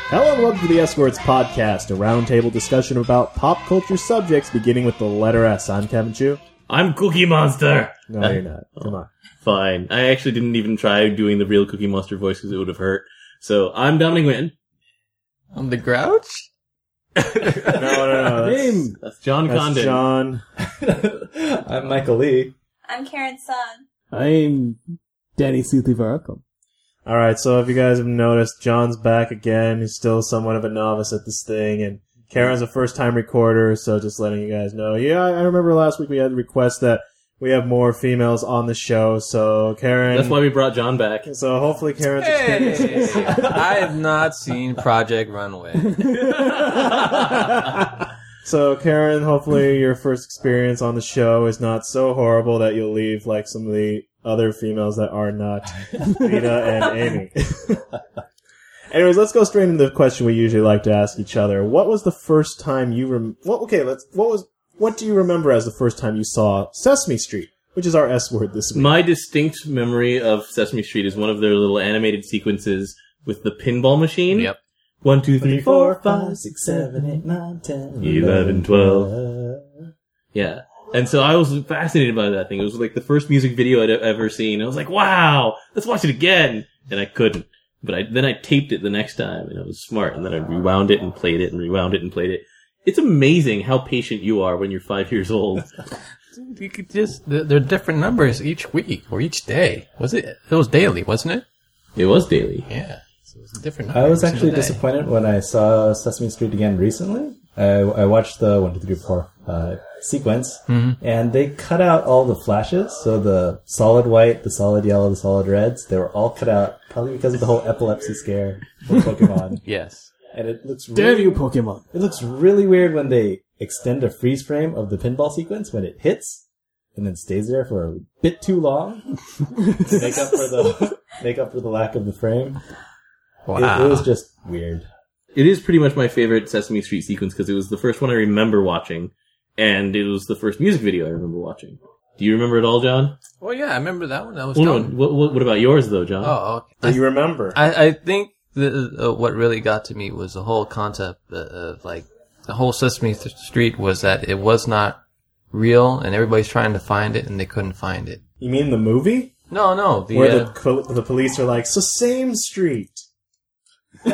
Hello and welcome to the S-Words Podcast, a roundtable discussion about pop culture subjects beginning with the letter S. I'm Kevin Chu. I'm Cookie Monster. No, you're not. Come on. Fine. I actually didn't even try doing the real Cookie Monster voice because it would have hurt. So, I'm Dominic Wynn. I'm the Grouch? No. That's John That's Condon. John. I'm Michael Lee. I'm Karen's son. I'm Danny Suthivarakam. All right, so if you guys have noticed, John's back again. He's still somewhat of a novice at this thing, and Karen's a first-time recorder, so just letting you guys know. Yeah, I remember last week we had a request that we have more females on the show, so Karen... That's why we brought John back. So hopefully Karen's experience... I have not seen Project Runway. So Karen, hopefully your first experience on the show is not so horrible that you'll leave like some of the other females that are not Rita and Amy. Anyways, let's go straight into the question we usually like to ask each other. What was the first time you what do you remember as the first time you saw Sesame Street, which is our S word this week? My distinct memory of Sesame Street is one of their little animated sequences with the pinball machine. Yep. 1, 2, 3, 4, 5, 6, 7, 8, 9, 10, 11, 12. Yeah. And so I was fascinated by that thing. It was like the first music video I'd ever seen. I was like, wow, let's watch it again. And I couldn't. But then I taped it the next time, and I was smart. And then I rewound it and played it and rewound it and played it. It's amazing how patient you are when you're 5 years old. You could they're different numbers each week or each day. It was daily, wasn't it? It was daily. Yeah. So it was a different number. I was actually disappointed when I saw Sesame Street again recently. I watched the 1, 2, 3, 4 sequence, and they cut out all the flashes. So the solid white, the solid yellow, the solid reds, they were all cut out, probably because of the whole epilepsy scare for Pokemon. Yes. And it looks Damn you, Pokemon. It looks really weird when they extend a freeze frame of the pinball sequence when it hits, and then stays there for a bit too long to make up for the lack of the frame. Wow. It was just weird. It is pretty much my favorite Sesame Street sequence because it was the first one I remember watching, and it was the first music video I remember watching. Do you remember it all, John? Well, yeah, I remember that one. What about yours, though, John? Oh, okay. Do you remember? I think what really got to me was the whole concept of like the whole Sesame Street was that it was not real, and everybody's trying to find it, and they couldn't find it. You mean the movie? No. Where the police are like, so same street. You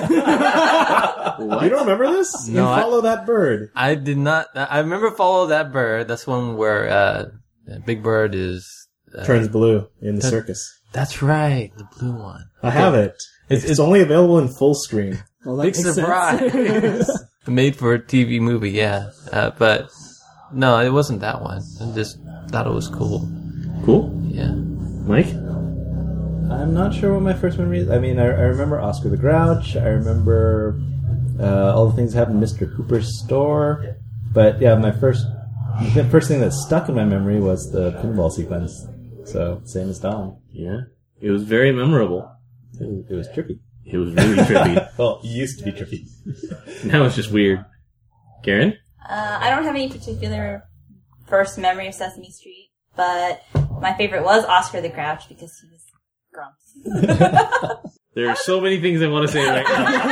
don't remember this? No, Follow that bird. I did not. I remember Follow That Bird. That's one where Big Bird is Turns blue in the circus. That's right, the blue one. I have it. It's only available in full screen. Well, that Big makes surprise. Made for a TV movie, yeah. But no, it wasn't that one. I just thought it was cool. Cool. Yeah. Mike? I'm not sure what my first memory is. I mean, I remember Oscar the Grouch. I remember all the things that happened in Mr. Cooper's store. But yeah, the first thing that stuck in my memory was the pinball sequence. So, same as Dom. Yeah. It was very memorable. It was trippy. It was really trippy. Well, it used to be trippy. Now it's just weird. Karen? I don't have any particular first memory of Sesame Street, but my favorite was Oscar the Grouch because he was Grumps. There are so many things I want to say right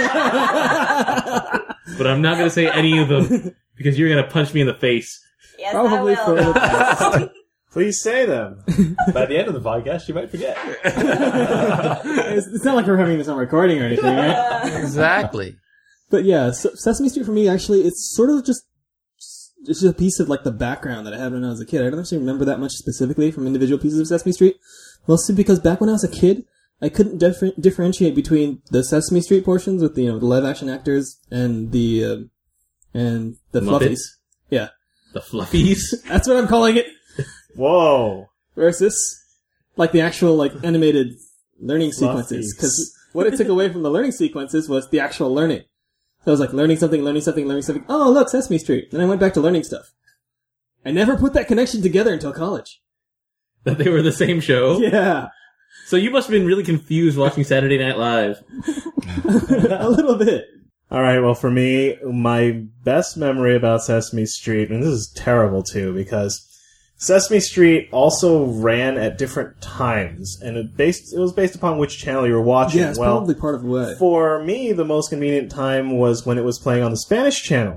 now. But I'm not going to say any of them because you're going to punch me in the face. Yes, Probably I for will. the past. Please say them. By the end of the podcast, you might forget. It's not like we're having this on recording or anything, right? Exactly. But yeah, so Sesame Street for me, actually, it's sort of it's just a piece of like the background that I had when I was a kid. I don't actually remember that much specifically from individual pieces of Sesame Street. Mostly because back when I was a kid, I couldn't differentiate between the Sesame Street portions with the live action actors and the Muppets? Fluffies. Yeah, The Fluffies? that's what I'm calling it. Whoa. Versus like the actual like animated learning sequences. Because what it took away from the learning sequences was the actual learning. So I was like learning something. Oh, look, Sesame Street. Then I went back to learning stuff. I never put that connection together until college. That they were the same show? Yeah. So you must have been really confused watching Saturday Night Live. A little bit. All right, well, for me, my best memory about Sesame Street, and this is terrible too, because Sesame Street also ran at different times, and it was based upon which channel you were watching. Yeah, it's probably part of the way. For me, the most convenient time was when it was playing on the Spanish channel.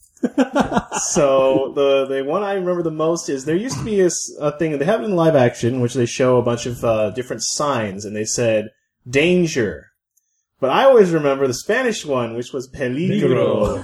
So the one I remember the most is there used to be a thing, they have it in live action, which they show a bunch of different signs, and they said, danger. But I always remember the Spanish one, which was peligro.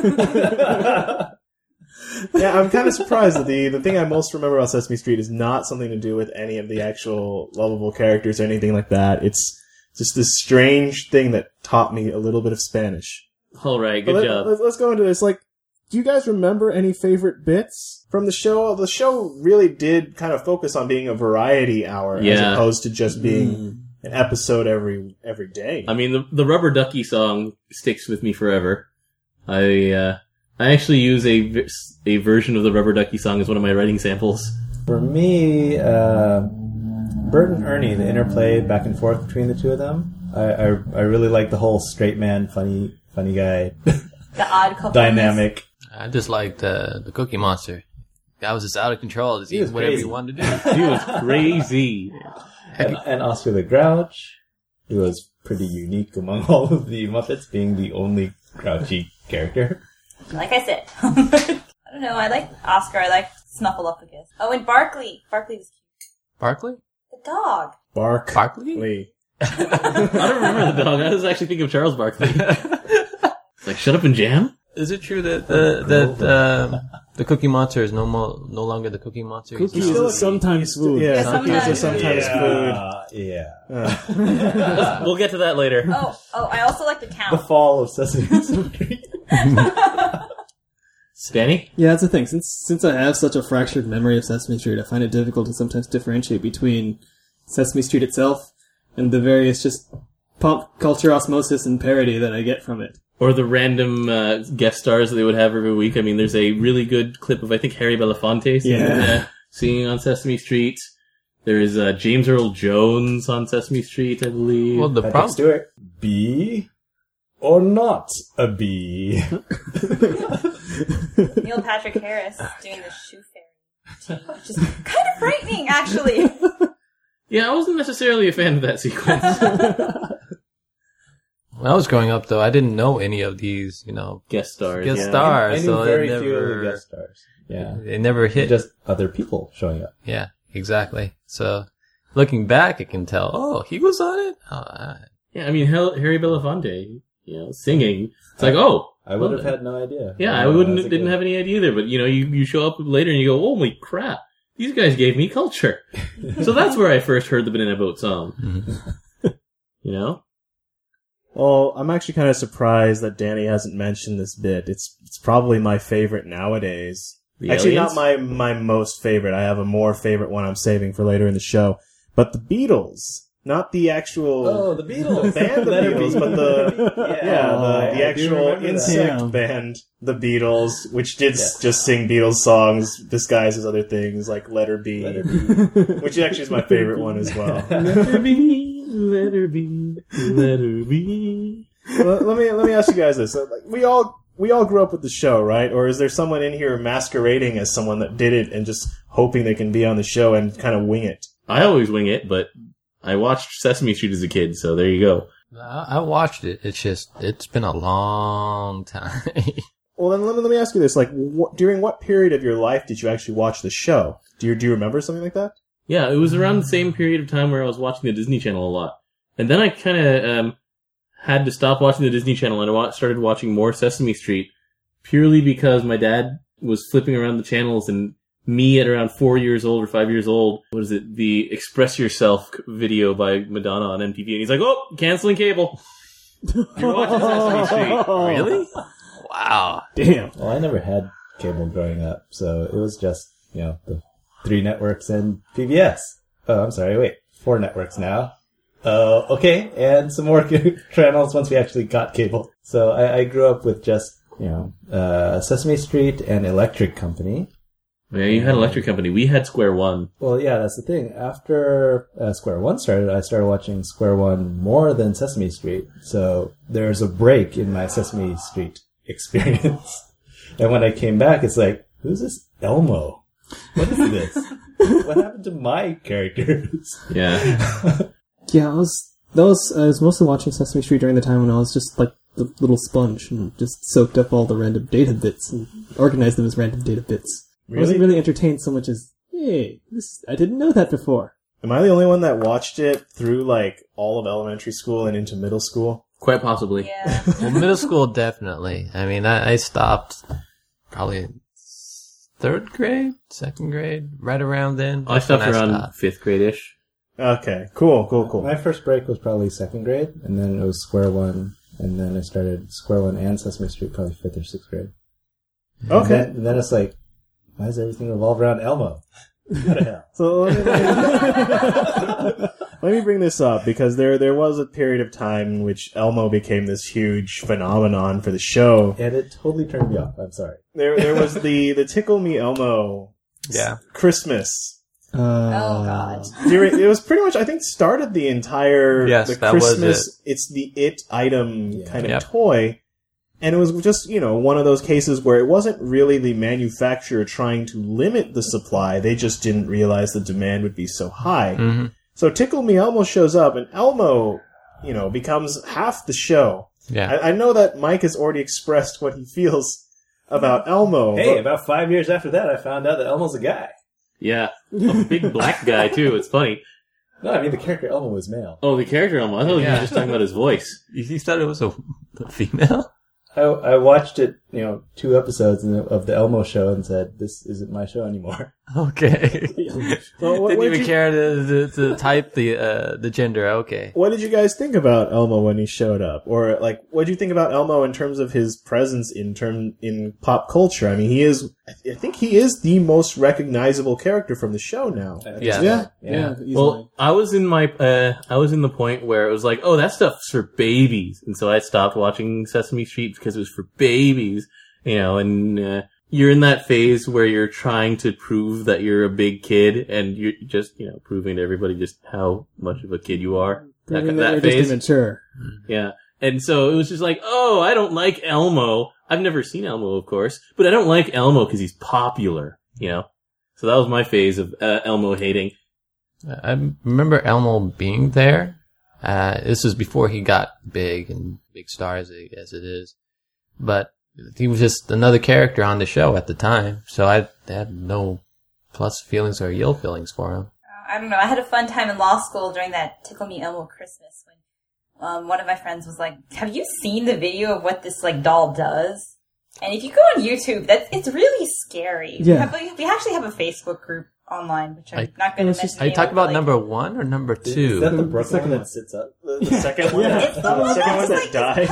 Yeah, I'm kind of surprised that the thing I most remember about Sesame Street is not something to do with any of the actual lovable characters or anything like that. It's just this strange thing that taught me a little bit of Spanish. All right, good job. Let's go into this. Like, do you guys remember any favorite bits from the show? The show really did kind of focus on being a variety hour as opposed to just being an episode every day. I mean, the Rubber Ducky song sticks with me forever. I actually use a version of the Rubber Ducky song as one of my writing samples. For me, Bert and Ernie, the interplay back and forth between the two of them, I really like the whole straight man, funny guy, The odd couple dynamic. I just liked the Cookie Monster. Guy was just out of control. Just eating whatever he wanted to do. He was crazy. And Oscar the Grouch, who was pretty unique among all of the Muppets, being the only grouchy character. Like I said. I don't know, I like Oscar, I like Snuffleupagus. Oh, and Barkley. Barkley was cute. Barkley? The dog. Barkley? I don't remember the dog. I was actually thinking of Charles Barkley. It's like, shut up and jam? Is it true that the Cookie Monster is no longer the Cookie Monster? Cookie is sometimes food. Yeah, sometimes. cookies are sometimes food. Yeah. We'll get to that later. Oh, I also like the The Count. fall of Sesame Street. Danny? Yeah, that's the thing. Since I have such a fractured memory of Sesame Street, I find it difficult to sometimes differentiate between Sesame Street itself and the various just pop culture osmosis and parody that I get from it. Or the random guest stars that they would have every week. I mean, there's a really good clip of, I think, Harry Belafonte singing on Sesame Street. There's James Earl Jones on Sesame Street, I believe. Well, the Patrick problem. Stewart. Bee or not a bee? Neil Patrick Harris doing the Shoe Fairy, which is kind of frightening, actually. Yeah, I wasn't necessarily a fan of that sequence. When I was growing up, though, I didn't know any of these, Guest stars. I stars. knew So very it few of the never, guest stars. Yeah. it never hit. Just other people showing up. Yeah, exactly. So looking back, I can tell. Oh, he was on it. Oh, Yeah, I mean, Harry Belafonte, singing. It's like, oh. I would have had no idea. Yeah, I didn't have any idea either, but you show up later and you go, holy crap, these guys gave me culture. So that's where I first heard the Banana Boat song. Well, I'm actually kind of surprised that Danny hasn't mentioned this bit. It's probably my favorite nowadays. The Actually, aliens? not my most favorite. I have a more favorite one I'm saving for later in the show. But the Beatles. Not the actual... Oh, the Beatles. band, the Beatles, but the actual insect that. band, the Beatles, which did just sing Beatles songs disguised as other things, like Let Her Be, which actually is my favorite one as well. Let her be, let her be, let her be. Well, let me ask you guys this: we all grew up with the show, right? Or is there someone in here masquerading as someone that did it and just hoping they can be on the show and kind of wing it? I always wing it, but I watched Sesame Street as a kid, so there you go. I watched it. It's been a long time. Well, then let me ask you this: during what period of your life did you actually watch the show? Do you remember something like that? Yeah, it was around the same period of time where I was watching the Disney Channel a lot. And then I kind of had to stop watching the Disney Channel and I started watching more Sesame Street purely because my dad was flipping around the channels and me at around 4 years old or 5 years old, the Express Yourself video by Madonna on MTV. And he's like, oh, canceling cable. You're watching Sesame Street. Really? Wow. Damn. Well, I never had cable growing up, so it was just, the 3 networks and PBS. Oh, I'm sorry, wait. 4 networks now. Okay, and some more channels once we actually got cable. So I grew up with just, Sesame Street and Electric Company. Yeah, you had Electric Company. We had Square One. Well, yeah, that's the thing. After Square One started, I started watching Square One more than Sesame Street. So there's a break in my Sesame Street experience. And when I came back, it's like, who's this Elmo? What is this? What happened to my characters? Yeah. Yeah, I was mostly watching Sesame Street during the time when I was just like the little sponge and just soaked up all the random data bits and organized them as random data bits. I wasn't really entertained so much as, hey, I didn't know that before. Am I the only one that watched it through like all of elementary school and into middle school? Quite possibly. Yeah. Well, middle school, definitely. I mean, I stopped probably 3rd grade, 2nd grade, right around then. I stopped around 5th grade-ish. Okay, cool. My first break was probably 2nd grade, and then it was Square One, and then I started Square One and Sesame Street probably 5th or 6th grade. Okay. And then it's like, why does everything revolve around Elmo? What the hell? So let me bring this up because there was a period of time in which Elmo became this huge phenomenon for the show. And it totally turned me off. I'm sorry. There was the Tickle Me Elmo Christmas. Oh God. It was pretty much, I think, started the entire Yes, the that Christmas. was It's the It item kind of Yep. toy. And it was just, one of those cases where it wasn't really the manufacturer trying to limit the supply. They just didn't realize the demand would be so high. Mm-hmm. So Tickle Me Elmo shows up, and Elmo, becomes half the show. Yeah. I know that Mike has already expressed what he feels about Elmo. Hey, but- about 5 years after that, I found out that Elmo's a guy. Yeah. A big black guy, too. It's funny. No, I mean the character Elmo was male. Oh, the character Elmo. I thought you Yeah. were just talking about his voice. You thought it was a female? I watched it, 2 episodes of the Elmo show and said, this isn't my show anymore. Okay. Well, what Didn't did even you- care to type the gender. Okay. What did you guys think about Elmo when he showed up? Or, what did you think about Elmo in terms of his presence in pop culture? I mean, I think he is the most recognizable character from the show now. Yeah. Yeah. Easily. Well, I was in the point where it was like, oh, that stuff's for babies. And so I stopped watching Sesame Street because it was for babies, and, you're in that phase where you're trying to prove that you're a big kid and you're just, proving to everybody just how much of a kid you are. Proving that you're phase. just immature. Yeah. And so it was just like, oh, I don't like Elmo. I've never seen Elmo, of course, but I don't like Elmo because he's popular, So that was my phase of Elmo hating. I remember Elmo being there. This was before he got big and big star as it is. But he was just another character on the show at the time. So I had no plus feelings or ill feelings for him. I don't know. I had a fun time in law school during that Tickle Me Elmo Christmas when one of my friends was like, "Have you seen the video of what this doll does?" And if you go on YouTube, it's really scary. Yeah. We actually have a Facebook group online, which I'm not going to mention. Are you talking about number 1 or number 2? Is that the The Brooklyn second one that that sits up? The second one, Yeah. the second one that dies.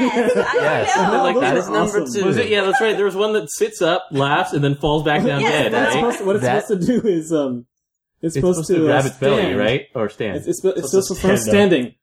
Yes. I don't know. Like, that Those is are number awesome. 2. Was it? Yeah, that's right. There was one that sits up, laughs, and then falls back down Yes, dead, that's right? What it's That- supposed to do is, it's supposed to grab its belly, stand. right? Or stand. It's supposed to Supposed to from stand up. standing,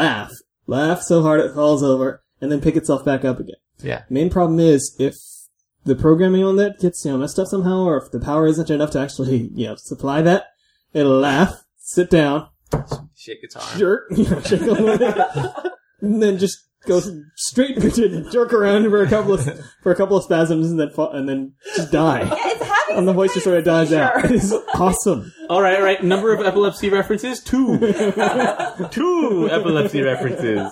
laugh so hard it falls over, and then pick itself back up again. Yeah. Main problem is if the programming on that gets messed up somehow, or if the power isn't enough to actually supply that, it'll laugh, sit down, Shake its arm. jerk, shake a little bit, and then just go straight to jerk around for a couple of spasms, and then just die. Yeah, it's having And the voice just sort of dies out. seizure. It's awesome. All right. Number of epilepsy references? 2. 2 epilepsy references.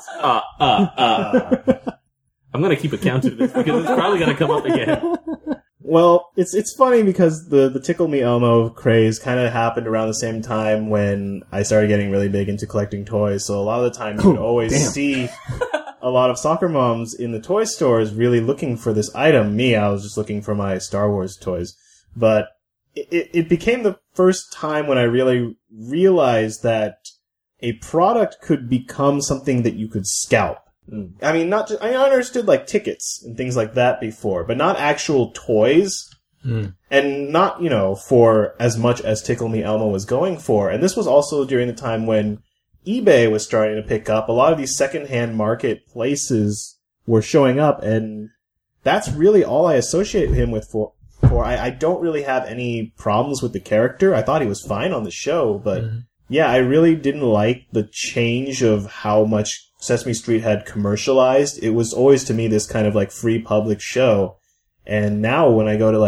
I'm gonna keep a count of this because it's probably gonna come up again. Well, it's funny because the Tickle Me Elmo craze kind of happened around the same time when I started getting really big into collecting toys. So a lot of the time you would always see a lot of soccer moms in the toy stores really looking for this item. Me, I was just looking for my Star Wars toys. But it became the first time when I really realized that a product could become something that you could scalp. I mean, I understood tickets and things like that before, but not actual toys. And not, for as much as Tickle Me Elmo was going for. And this was also during the time when eBay was starting to pick up. A lot of these secondhand marketplaces were showing up, and that's really all I associate him with for. I don't really have any problems with the character. I thought he was fine on the show, but yeah, I really didn't like the change of how much Sesame Street had commercialized. It was always to me this kind of free public show. And now when I go to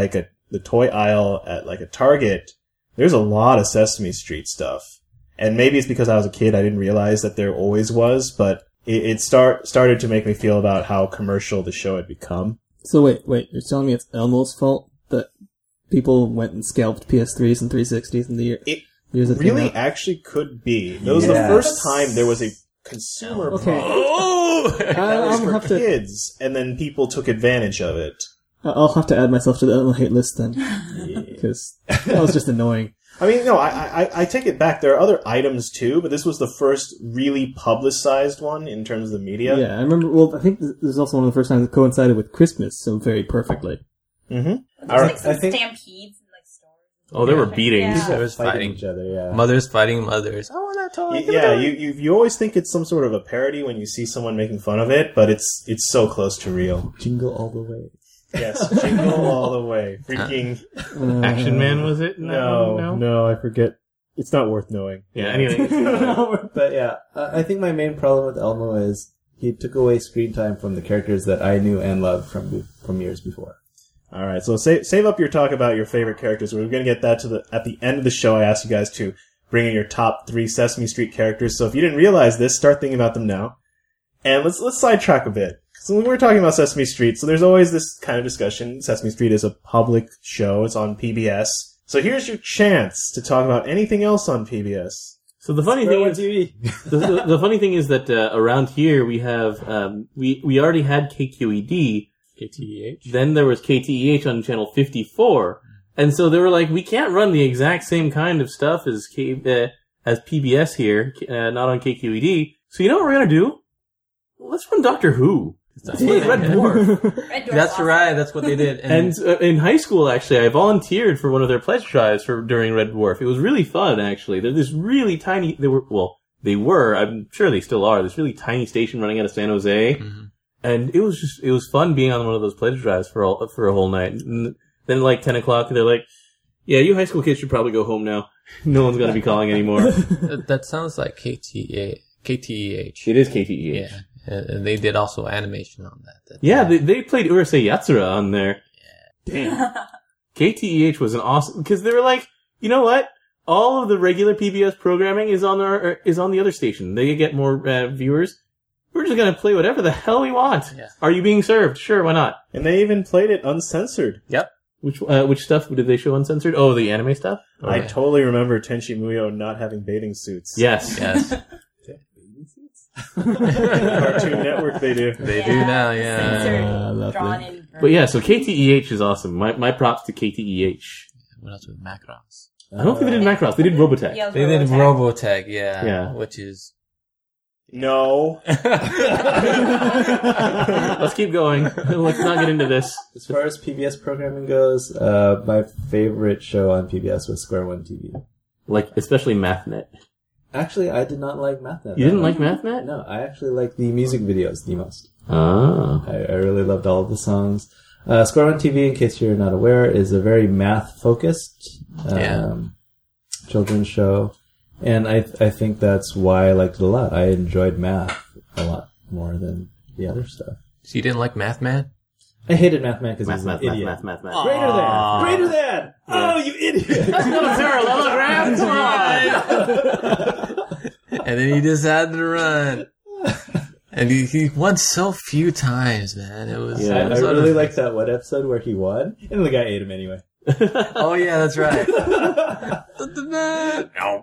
the toy aisle at like a Target, there's a lot of Sesame Street stuff. And maybe it's because I was a kid, I didn't realize that there always was, but it started to make me feel about how commercial the show had become. So wait, you're telling me it's Elmo's fault that people went and scalped PS3s and 360s in the year? Years that Really came out? actually could be. That was the first time there was a consumer Okay. product I'll for have to. kids, and then people took advantage of it. I'll have to add myself to the Elmo hate list then, because that was just annoying. I mean, no, I take it back. There are other items too, but this was the first really publicized one in terms of the media. Yeah, I remember. Well, I think this is also one of the first times it coincided with Christmas so very perfectly. There's All right, like some I think- stampedes and like stores. Oh, there were beatings. Yeah. There was Fighting fighting. each other, yeah. Mothers fighting mothers. Oh, that toy. Yeah, you always think it's some sort of a parody when you see someone making fun of it, but it's so close to real. Jingle all the way. Yes, jingle all the way. Freaking Action Man, was it? no, I forget. It's not worth knowing. Yeah, anyway. But yeah, I think my main problem with Elmo is he took away screen time from the characters that I knew and loved from years before. All right, so save up your talk about your favorite characters. We're going to get that at the end of the show. I asked you guys to bring in your top 3 Sesame Street characters. So if you didn't realize this, start thinking about them now. And let's sidetrack a bit. So when we're talking about Sesame Street, so there's always this kind of discussion. Sesame Street is a public show. It's on PBS. So here's your chance to talk about anything else on PBS. So the funny thing is, the funny thing is that around here we have we already had KQED. KTEH. Then there was KTEH on channel 54, and so they were like, we can't run the exact same kind of stuff as PBS here, not on KQED. So you know what we're gonna do? Let's run Doctor Who. Let's play Red Dwarf. Red Dwarf's That's awesome. right. That's what they did. And in high school, actually, I volunteered for one of their pledge drives during Red Dwarf. It was really fun, actually. They're this really tiny. They were. I'm sure they still are. This really tiny station running out of San Jose, and it was fun being on one of those pledge drives for a whole night. And then, like 10 o'clock, they're like, "Yeah, you high school kids should probably go home now. No one's gonna be calling anymore." that sounds like KTEH. It is KTEH. Yeah. And they did also animation on that. Yeah, they played Urusei Yatsura on there. Damn. KTEH was an awesome, because they were like, you know what? All of the regular PBS programming is on the other station. They get more viewers. We're just gonna play whatever the hell we want. Yeah. Are you being served? Sure, why not? And they even played it uncensored. Yep. Which stuff did they show uncensored? Oh, the anime stuff? I totally remember Tenchi Muyo not having bathing suits. Yes. Yes. Cartoon Network, they do. They do now, yeah. Censored, drawn lovely. in. But yeah, so KTEH is awesome. My props to KTEH. What else with Macross? I don't think they did Macross. They did Robotech. Yeah, They did Robotech. Robotech, yeah. Yeah. Which is... No. Let's keep going. Let's not get into this. As far as PBS programming goes, my favorite show on PBS was Square One TV. Like, especially MathNet. Actually, I did not like MathNet. You didn't like MathNet? No, I actually like the music videos the most. Oh. I really loved all of the songs. Square One TV, in case you're not aware, is a very math-focused children's show. And I think that's why I liked it a lot. I enjoyed math a lot more than the other stuff. So you didn't like Mathman? I hated Mathman because he was Math. an idiot. Greater than! Aw. Greater than! Oh, you idiot! Parallelogram? And then he just had to run. And he won so few times, man. It was... Yeah. it I was really liked that one episode where he won, and the guy ate him anyway. Oh, yeah, that's right. No.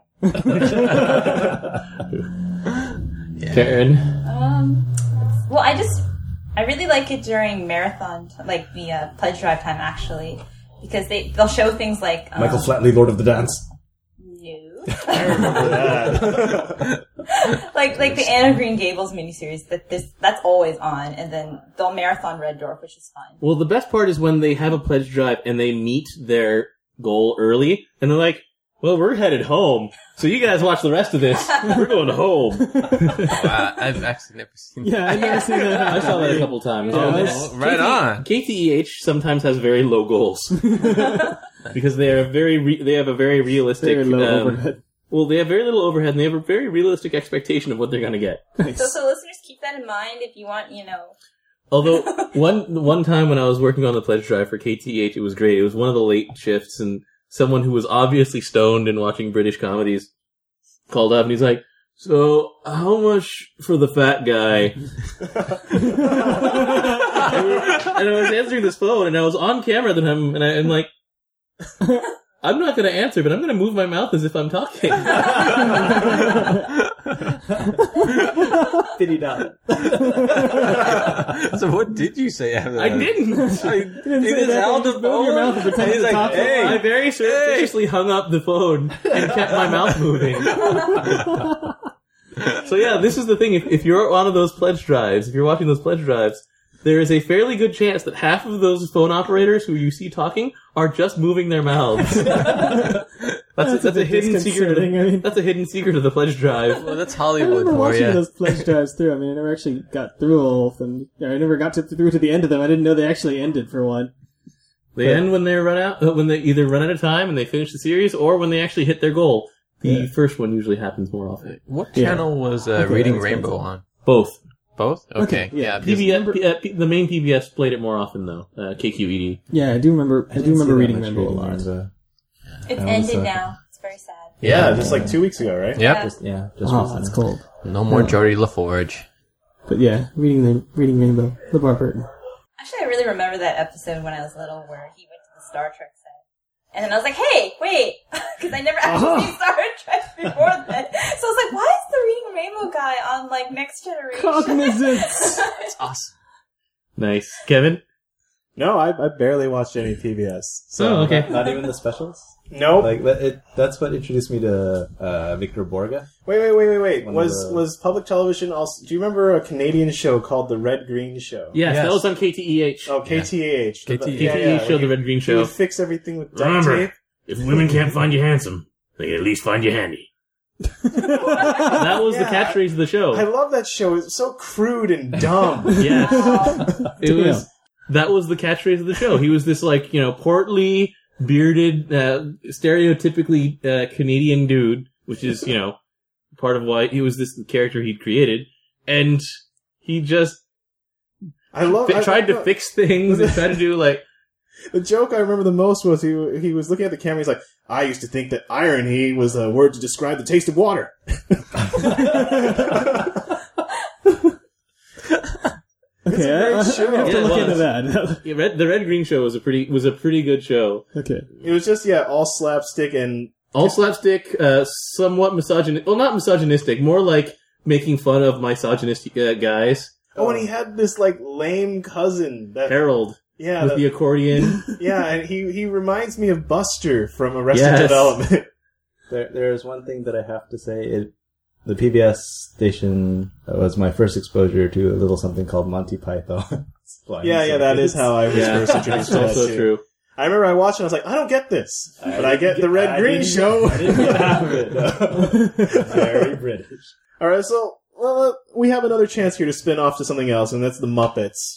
Karen. Well, I really like it during marathon, like the pledge drive time, actually, because they'll show things like Michael Flatley, Lord of the Dance. No. I remember that. like the Anna Green Gables miniseries that's always on, and then they'll marathon Red Dwarf, which is fun. Well, the best part is when they have a pledge drive and they meet their goal early, and they're like, well, we're headed home, so you guys watch the rest of this. We're going home. Wow, I've actually never seen that. Yeah, I've never seen that. I saw that a couple times. Oh, right on. KTEH sometimes has very low goals. Because they are they have a very realistic... Very low overhead. Well, they have very little overhead, and they have a very realistic expectation of what they're going to get. So listeners, keep that in mind if you want, Although one time when I was working on the pledge drive for KTH, it was great. It was one of the late shifts, and someone who was obviously stoned and watching British comedies called up, and he's like, "So, how much for the fat guy?" And I was answering this phone, and I was on camera at the time, and I'm like, I'm not going to answer, but I'm going to move my mouth as if I'm talking. So what did you say after that? I didn't. He just held the phone. Your mouth and pretend He's to like, talk. hey. I very surreptitiously hung up the phone and kept my mouth moving. So yeah, this is the thing. If you're one of those pledge drives, if you're watching those pledge drives, there is a fairly good chance that half of those phone operators who you see talking are just moving their mouths. That's a hidden secret. That's a hidden secret of the pledge drive. Well, that's I Hollywood remember for watching you. those pledge drives through. I mean, I never actually got through a whole thing. I never got through to the end of them. I didn't know they actually ended for one. They end when they run out, when they either run out of time and they finish the series, or when they actually hit their goal. The first one usually happens more often. What Yeah. channel was Okay, Reading that's Rainbow cool. on? Both. Both? Okay. yeah. because- PBS, the main PBS played it more often though. KQED. Yeah, I do remember. I do remember reading Rainbow a lot. It's That was, ended now. It's very sad. Yeah, just like 2 weeks ago, right? Yep. Just Oh, recently. that's cold. No more Jodie LaForge. But yeah, reading Rainbow, LeVar Burton. Actually, I really remember that episode when I was little where he went to the Star Trek set. And then I was like, hey, wait! Because I never actually seen Star Trek before that. So I was like, why is the Reading Rainbow guy on, like, Next Generation? Cognizance. That's awesome. Nice. Kevin? No, I barely watched any PBS. So Oh, okay. Not even the specials? Nope. Like, that's what introduced me to Victor Borga. Wait. One of Was public television also... Do you remember a Canadian show called The Red Green Show? Yes, that Yes. was on KTEH. Oh, KTAH. KTEH show, The Red Green He Show. would fix everything with duct Remember, tape. if women can't find you handsome, they can at least find you handy. That was the Yeah. catchphrase of the show. I love that show. It's so crude and dumb. Yes. It Damn. was, that was the catchphrase of the show. He was this, like, portly, bearded, stereotypically Canadian dude, which is, part of why he was this character he'd created. And he just I love. tried to fix things and tried to do, like, The joke I remember the most was he was looking at the camera. He's like, "I used to think that irony was a word to describe the taste of water." Okay, I have to Yeah, it look into was. that. yeah, the Red Green Show was a pretty good show. Okay. It was just all slapstick and All slapstick, somewhat misogynistic. Well, not misogynistic, more like making fun of misogynistic guys. and he had this like lame cousin that Harold with the accordion. and he reminds me of Buster from Arrested Yes. Development. There's one thing that I have to say. The PBS station was my first exposure to a little something called Monty Python. That is how I was first introduced That's to that also too. true. I remember I watched it and I was like, I don't get this. But I get the Red Green Show. I didn't get half of it. No. Very British. Alright, so we have another chance here to spin off to something else, and that's the Muppets.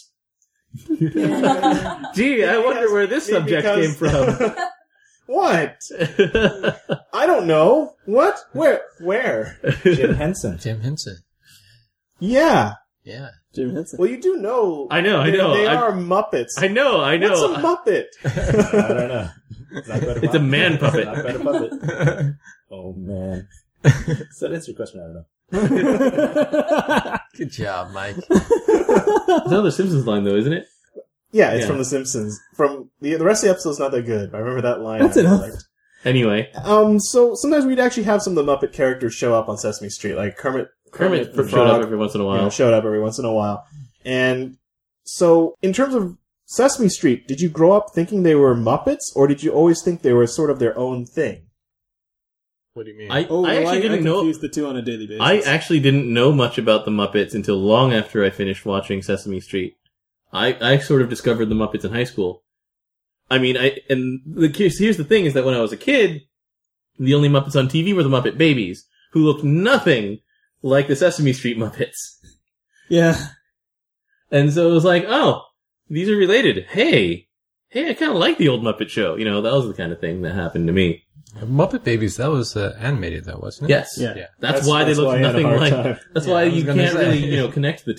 Gee, I wonder where this subject came from. What? I don't know. What? Where? Jim Henson. Jim Henson. Yeah. Yeah. Jim Henson. Well, you do know. I know. They I are Muppets. I know. What's a Muppet? I don't know. It's a man puppet. Not quite a puppet. Oh, man. So to answer your question, I don't know. Good job, Mike. It's another Simpsons line, though, isn't it? Yeah, it's Yeah. from The Simpsons. From the rest of the episode's not that good. I remember that line. That's I enough. liked. Anyway, So sometimes we'd actually have some of the Muppet characters show up on Sesame Street, like Kermit Kermit the showed up Frog, every once in a while. showed up every once in a while. And so, in terms of Sesame Street, did you grow up thinking they were Muppets, or did you always think they were sort of their own thing? What do you mean? I Oh, well, actually didn't know. confuse the two on a daily basis. I actually didn't know much about the Muppets until long after I finished watching Sesame Street. I sort of discovered the Muppets in high school. I mean, here's the thing is that when I was a kid, the only Muppets on TV were the Muppet Babies, who looked nothing like the Sesame Street Muppets. Yeah. And so it was like, oh, these are related. Hey, I kind of like the old Muppet Show. That was the kind of thing that happened to me. Muppet Babies, that was animated though, wasn't it? Yes. Yeah. That's why they look why I had a nothing hard like. time. That's Yeah, why I was you gonna can't say. really, connect the two.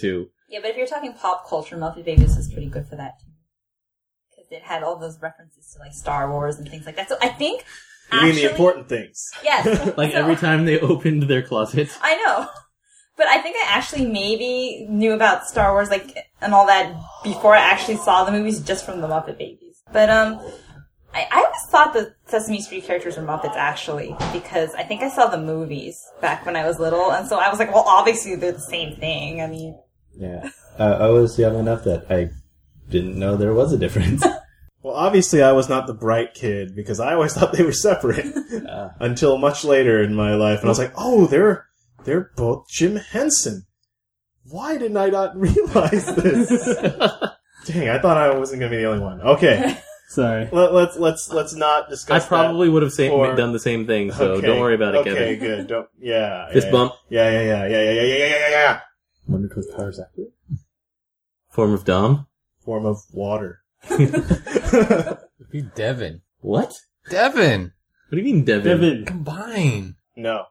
Yeah, but if you're talking pop culture, Muppet Babies is pretty good for that too. Because it had all those references to like Star Wars and things like that. So I think You mean the important things. Yes. Like So- every time they opened their closet. I know. But I think I actually maybe knew about Star Wars like and all that before I actually saw the movies just from the Muppet Babies. But I always thought the Sesame Street characters were Muppets actually, because I think I saw the movies back when I was little, and so I was like, well, obviously they're the same thing. I mean, Yeah. I was young enough that I didn't know there was a difference. Well, obviously I was not the bright kid because I always thought they were separate until much later in my life, and I was like, oh, they're both Jim Henson. Why didn't I not realize this? Dang, I thought I wasn't going to be the only one. Okay. Sorry. Let's not discuss I probably would have or- done the same thing, so Okay. don't worry about it, Okay, Kevin. good. Don't. Yeah. Fist yeah, bump. Yeah. Wonder Twist powers after it? Form of Dom. Form of water. It'd be Devin. What? Devin! What do you mean, Devin? Devin. Combine. No.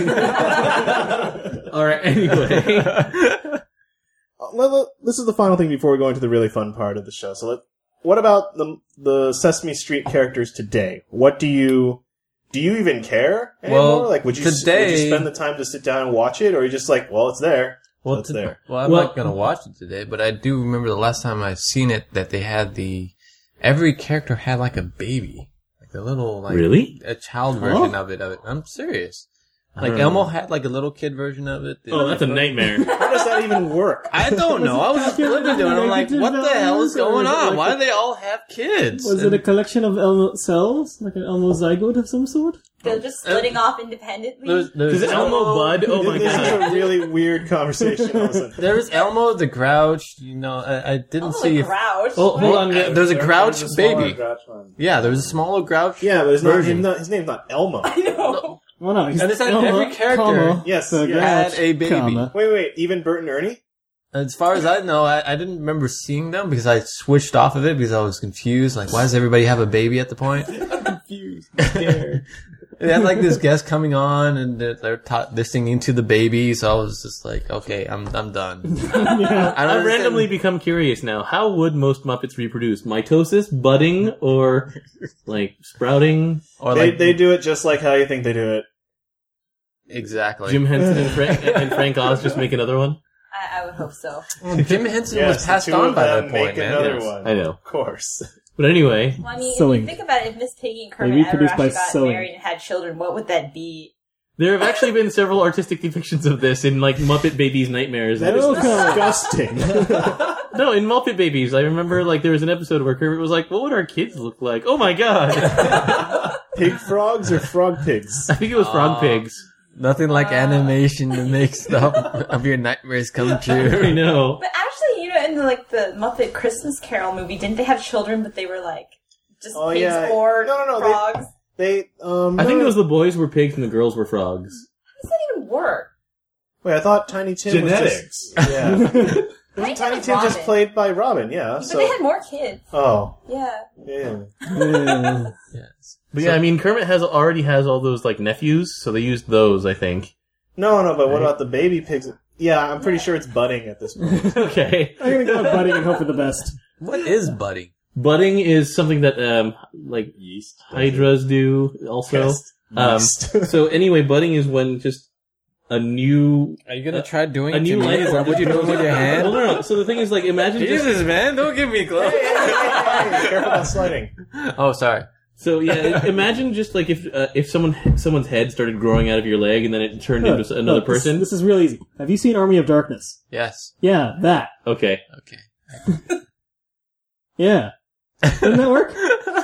Alright, anyway. This is the final thing before we go into the really fun part of the show. So, what about the Sesame Street characters today? What do you even care anymore? Well, like, would you today- spend the time to sit down and watch it, or are you just like, well, it's there, so Well, it's there? Well, I'm Well- not gonna watch it today, but I do remember the last time I seen it that they had every character had like a baby. Like a little, like... Really? A child version of it. I'm serious. Like don't Elmo know. had like a little kid version of it. Oh, that's a nightmare. How does that even work? I don't know. I was just looking at it and I'm like, what the hell is going on? Why do they all have kids? Was it a collection of Elmo cells? Like an Elmo zygote of some sort? they're just splitting off independently. Is it Elmo Bud? Oh my This is god. a really weird conversation. all of a sudden. There's Elmo the Grouch. You know, I didn't Oh, see the if... Grouch. Oh, hold on. There's a Grouch There's a smaller baby. Grouch one. Yeah, there's a smaller Grouch. Yeah, but version. his name's not Elmo. I know. Well, no, he's And it's like Elmo, every character comma, Yes, the yeah. had Grouch, a baby. comma. Wait, even Bert and Ernie? As far as I know, I didn't remember seeing them because I switched off of it because I was confused. Like, why does everybody have a baby at the point? Confused. They had like this guest coming on and they're singing to the baby. So I was just like, okay, I'm done. Yeah. I don't I've randomly understand- become curious now. How would most Muppets reproduce? Mitosis, budding, or like sprouting? or They like they do it just like how you think they do it. exactly. Jim Henson and Frank Oz just make another one? I would hope so. Jim Henson Yes, was passed the two on of by them that point, make man. another Yes. one. I know. Of course. But anyway, Well, I mean, if Sewing. you think about it, if Miss Piggy and They Kermit ever reproduce by actually got sewing. married and had children, what would that be? there have actually been several artistic depictions of this in like Muppet Babies Nightmares. That is Okay. disgusting. No, in Muppet Babies, I remember like there was an episode where Kermit was like, "What would our kids look like?" Oh my god! Pig frogs or frog pigs? I think it was Frog Pigs. Nothing like animation to make stuff of your nightmares come I true. know. But actually, you know, in the Muppet Christmas Carol movie, didn't they have children, but they were like just Oh, pigs yeah. or No, frogs? I think it was the boys were pigs and the girls were frogs. How does that even work? Wait, I thought Tiny Tim Genetics. was just... Yeah. Tiny Tiny Tim Tim was just Robin. played by Robin, yeah. But So, they had more kids. oh, Yeah. yeah. Yeah. Yes. But yeah, I mean Kermit already has all those like nephews, so they used those, I think. No, but what about the baby pigs? Yeah, I'm pretty sure it's budding at this point. Okay. I'm gonna go with Buddy and hope for the best. What is budding? Budding is something that like Yeast. hydras do also. Yeast. So anyway, budding is when just a new Are you gonna try doing a it to new me? life Is that what you're doing with your Well, hand? no. So the thing is, like, imagine just Jesus, man, don't give me close. Hey, careful about sliding. Oh, sorry. so yeah. Imagine just like if someone's head started growing out of your leg and then it turned into another Look, this- person. This is real easy. Have you seen Army of Darkness? Yes. Yeah, that. Okay. Okay. Yeah. Doesn't that work?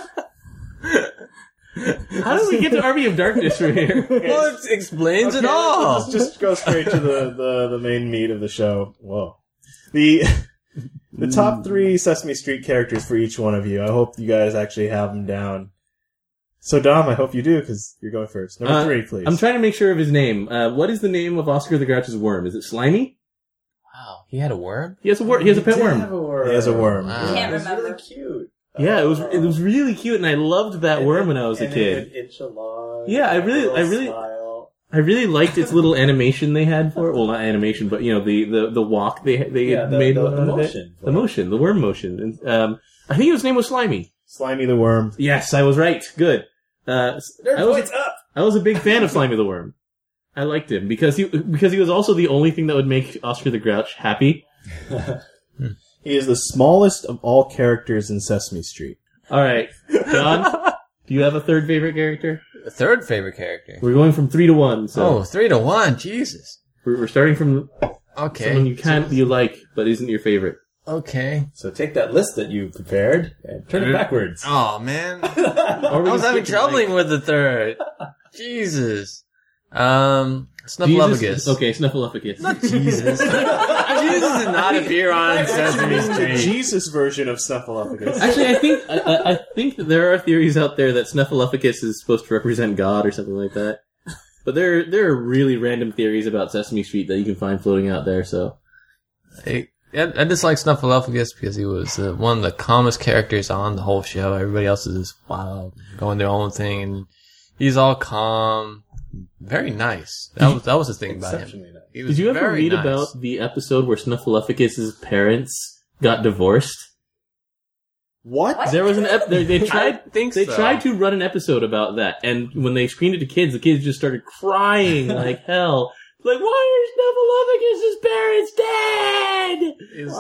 How did we get to Army of Darkness from here? Well, it explains it all. Let's just go straight to the main meat of the show. Whoa. The top 3 Sesame Street characters for each one of you. I hope you guys actually have them down. So Dom, I hope you do, because you're going first. Number 3, please. I'm trying to make sure of his name. What is the name of Oscar the Grouch's worm? Is it Slimy? Wow, he had a worm? He has a He has a pet worm. He has a worm. Wow. Can't It was remember. really cute. Yeah, it was really cute, and I loved that worm when I was a And kid. it would inch along. Yeah, I really- Smile. I really liked its little animation they had for it. Well, not animation, but the walk they made the out of motion. it. The worm motion. And, I think his name was Slimy. Slimy the Worm. Yes, I was right. Good. I was a big fan of Slimy the Worm. I liked him because he was also the only thing that would make Oscar the Grouch happy. He is the smallest of all characters in Sesame Street. All right, John, do you have a third favorite character? A third favorite character. We're going from 3 to 1. So 3-1. Jesus. we're starting from Okay. someone you like but isn't your favorite. Okay. So take that list that you prepared and turn it backwards. Oh man, Or I we was can having skip trouble Mike. with the third. Jesus. Snuffleupagus. Jesus? Okay, Snuffleupagus. Not Jesus. Jesus did not appear on Sesame The Street. Jesus version of Snuffleupagus. Actually, I think that there are theories out there that Snuffleupagus is supposed to represent God or something like that. But there are really random theories about Sesame Street that you can find floating out there. So I dislike Snuffleupagus because he was one of the calmest characters on the whole show. Everybody else is just wild, going their own thing, and he's all calm, very nice. That was the thing about him. Exceptionally nice. He was did you ever very read nice. about the episode where Snuffleupagus' parents got divorced? What? There was an they tried. I think They so. tried to run an episode about that, and when they screened it to kids, the kids just started crying like hell. Like, why are Snuffleupagus' parents dead?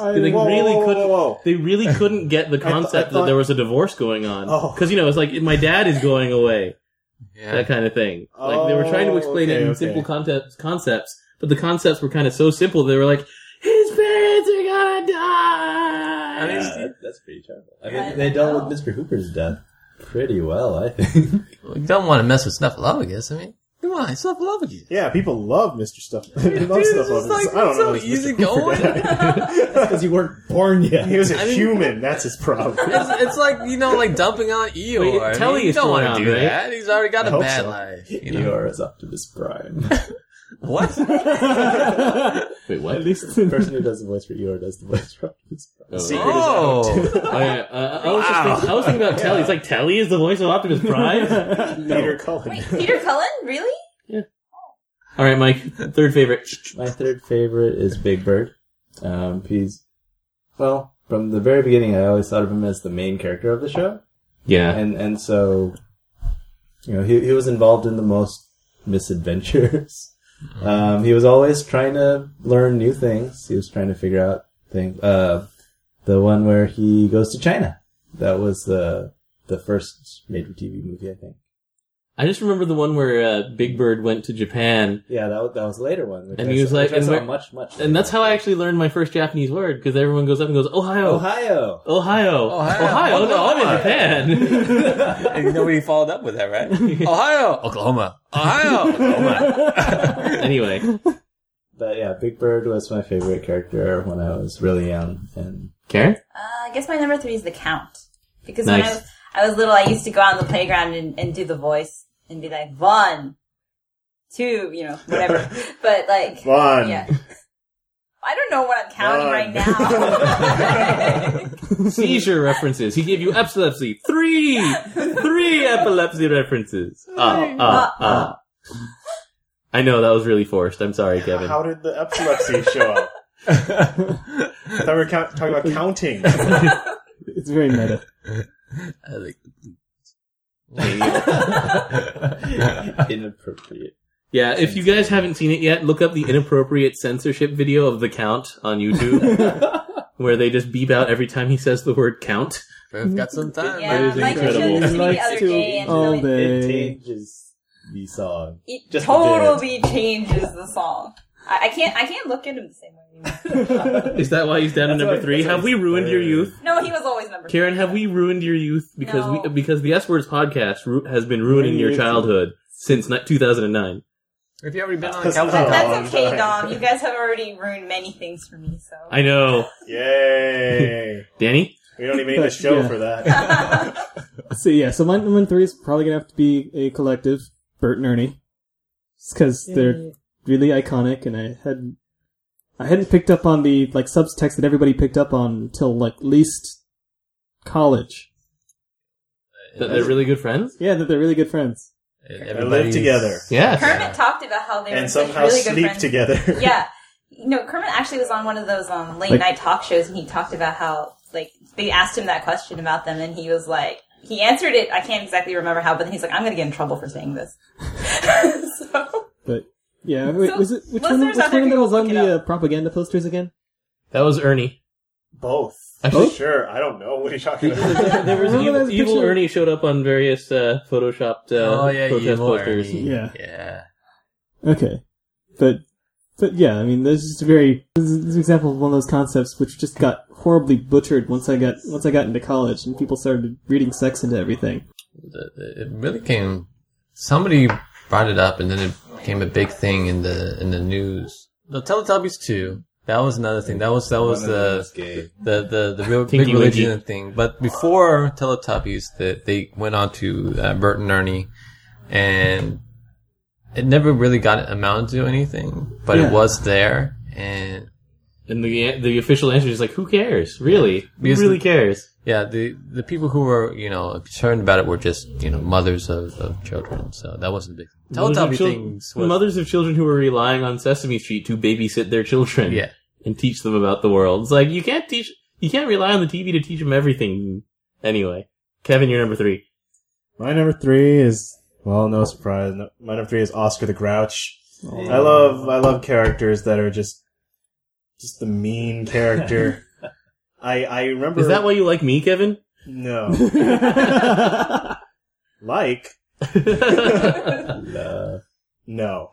They really couldn't get the concept that there was a divorce going on. Oh. Because, it's like, my dad is going away. Yeah. That kind of thing. Like, they were trying to explain it in simple concepts, but the concepts were kind of so simple, they were like, his parents are gonna die! I mean, That's pretty terrible. I mean, they dealt with Mr. Hooper's death pretty well, I think. You don't want to mess with Snuffleupagus. I mean, come on, Snuffleupagus. Yeah, people love Mr. Stuff. They love Dude, Snuffleupagus. it's like I don't know. so if Mr. easy Hooper going. did. Because you weren't born yet. He was a human. That's his problem. It's like, like dumping on Eeyore. Wait, Telly you is don't still want around, to do right? that. He's already got I a hope bad so. life. Eeyore is Optimus Prime. What? Wait, what? At least The person who does the voice for Eeyore does the voice for Optimus Prime. Secret Oh. Oh, yeah. I was thinking about Telly. It's like, Telly is the voice of Optimus Prime? Peter Cullen. Wait, Peter Cullen? Really? Alright, Mike. Third favorite. My third favorite is Big Bird. He's, well, from the very beginning, I always thought of him as the main character of the show. Yeah. And so, he was involved in the most misadventures. He was always trying to learn new things. He was trying to figure out things. The one where he goes to China. That was the first made-for-TV movie, I think. I just remember the one where Big Bird went to Japan, Yeah, that was the later one. Which And I he was saw- like- which I and saw where- much. and that's how I actually learned my first Japanese word, because everyone goes up and goes, Ohio! Ohio. Ohio! Ohio. No, I'm in Japan! And nobody followed up with that, right? Ohio, Oklahoma. Ohio, Oklahoma. Anyway. But yeah, Big Bird was my favorite character when I was really young. And Karen? I guess my number 3 is the Count. Because Nice. when I was little, I used to go out on the playground and do the voice and be like, 1, 2, whatever. But like, Fun. yeah. I don't know what I'm counting Fun. right now. Seizure references. He gave you epilepsy. 3 epilepsy references. I know, that was really forced. I'm sorry, Kevin. How did the epilepsy show up? I thought we were talking about counting. It's very meta. I think inappropriate. Yeah, if you guys haven't seen it yet, look up the inappropriate censorship video of The Count on YouTube, where they just beep out every time he says the word count. we've got some time. Yeah, is Mike incredible. showed this to me the Likes other to day, and all really, day. It changes the song. it Just a totally changes the song. I can't look at him the same way anymore. Is that why he's down to number 3? Have we ruined your youth? No, he was always number 3. Karen, have we ruined your youth? Because No. because the S Words podcast has been ruining your childhood since 2009. If you already been on That's couch, not- That's okay, Oh, Dom. You guys have already ruined many things for me, so. I know. Yay. Danny? We don't even need a show Yeah. for that. So my number 3 is probably gonna have to be a collective, Bert and Ernie, because they're really iconic, and I hadn't picked up on the subtext that everybody picked up on until at least college. That they're really good friends? Yeah, that they're really good friends. They live together. Yeah. Kermit talked about how they were And such somehow really good sleep friends. together. Yeah. Kermit actually was on one of those late night talk shows, and he talked about how, they asked him that question about them, and he was like, he answered it, I can't exactly remember how, but then he's like, I'm gonna get in trouble for saying this. So... But, yeah, wait, So, was it, which one listeners out there of them can was go on look it the propaganda posters again? That was Ernie. Both. Both? Sure, I don't know. What are you talking about? There was Remember that evil picture? Ernie showed up on various photoshopped protest evil posters. Ernie. Yeah. Yeah. Okay. But yeah, I mean, this is an example of one of those concepts which just got horribly butchered once I got into college and people started reading sex into everything. It really came. Somebody brought it up, and then it became a big thing in the news. The Teletubbies 2. That was another thing. That was the real big Tinky religion Winky. thing. But before Teletubbies, they went on to Bert and Ernie, and it never really got amounted to anything. But Yeah. it was there, and And the official answer is like, who cares? Really? Who Because really cares? yeah, the people who were concerned about it were just mothers of children. So that wasn't the big Teletubby things. Was, Mothers of children who were relying on Sesame Street to babysit their children. Yeah. And teach them about the world. It's like, you can't rely on the TV to teach them everything. Anyway. Kevin, you're number 3. My number 3 is, well, no surprise. My number 3 is Oscar the Grouch. I love characters that are just the mean character. I remember. Is that why you like me, Kevin? No. Like? No.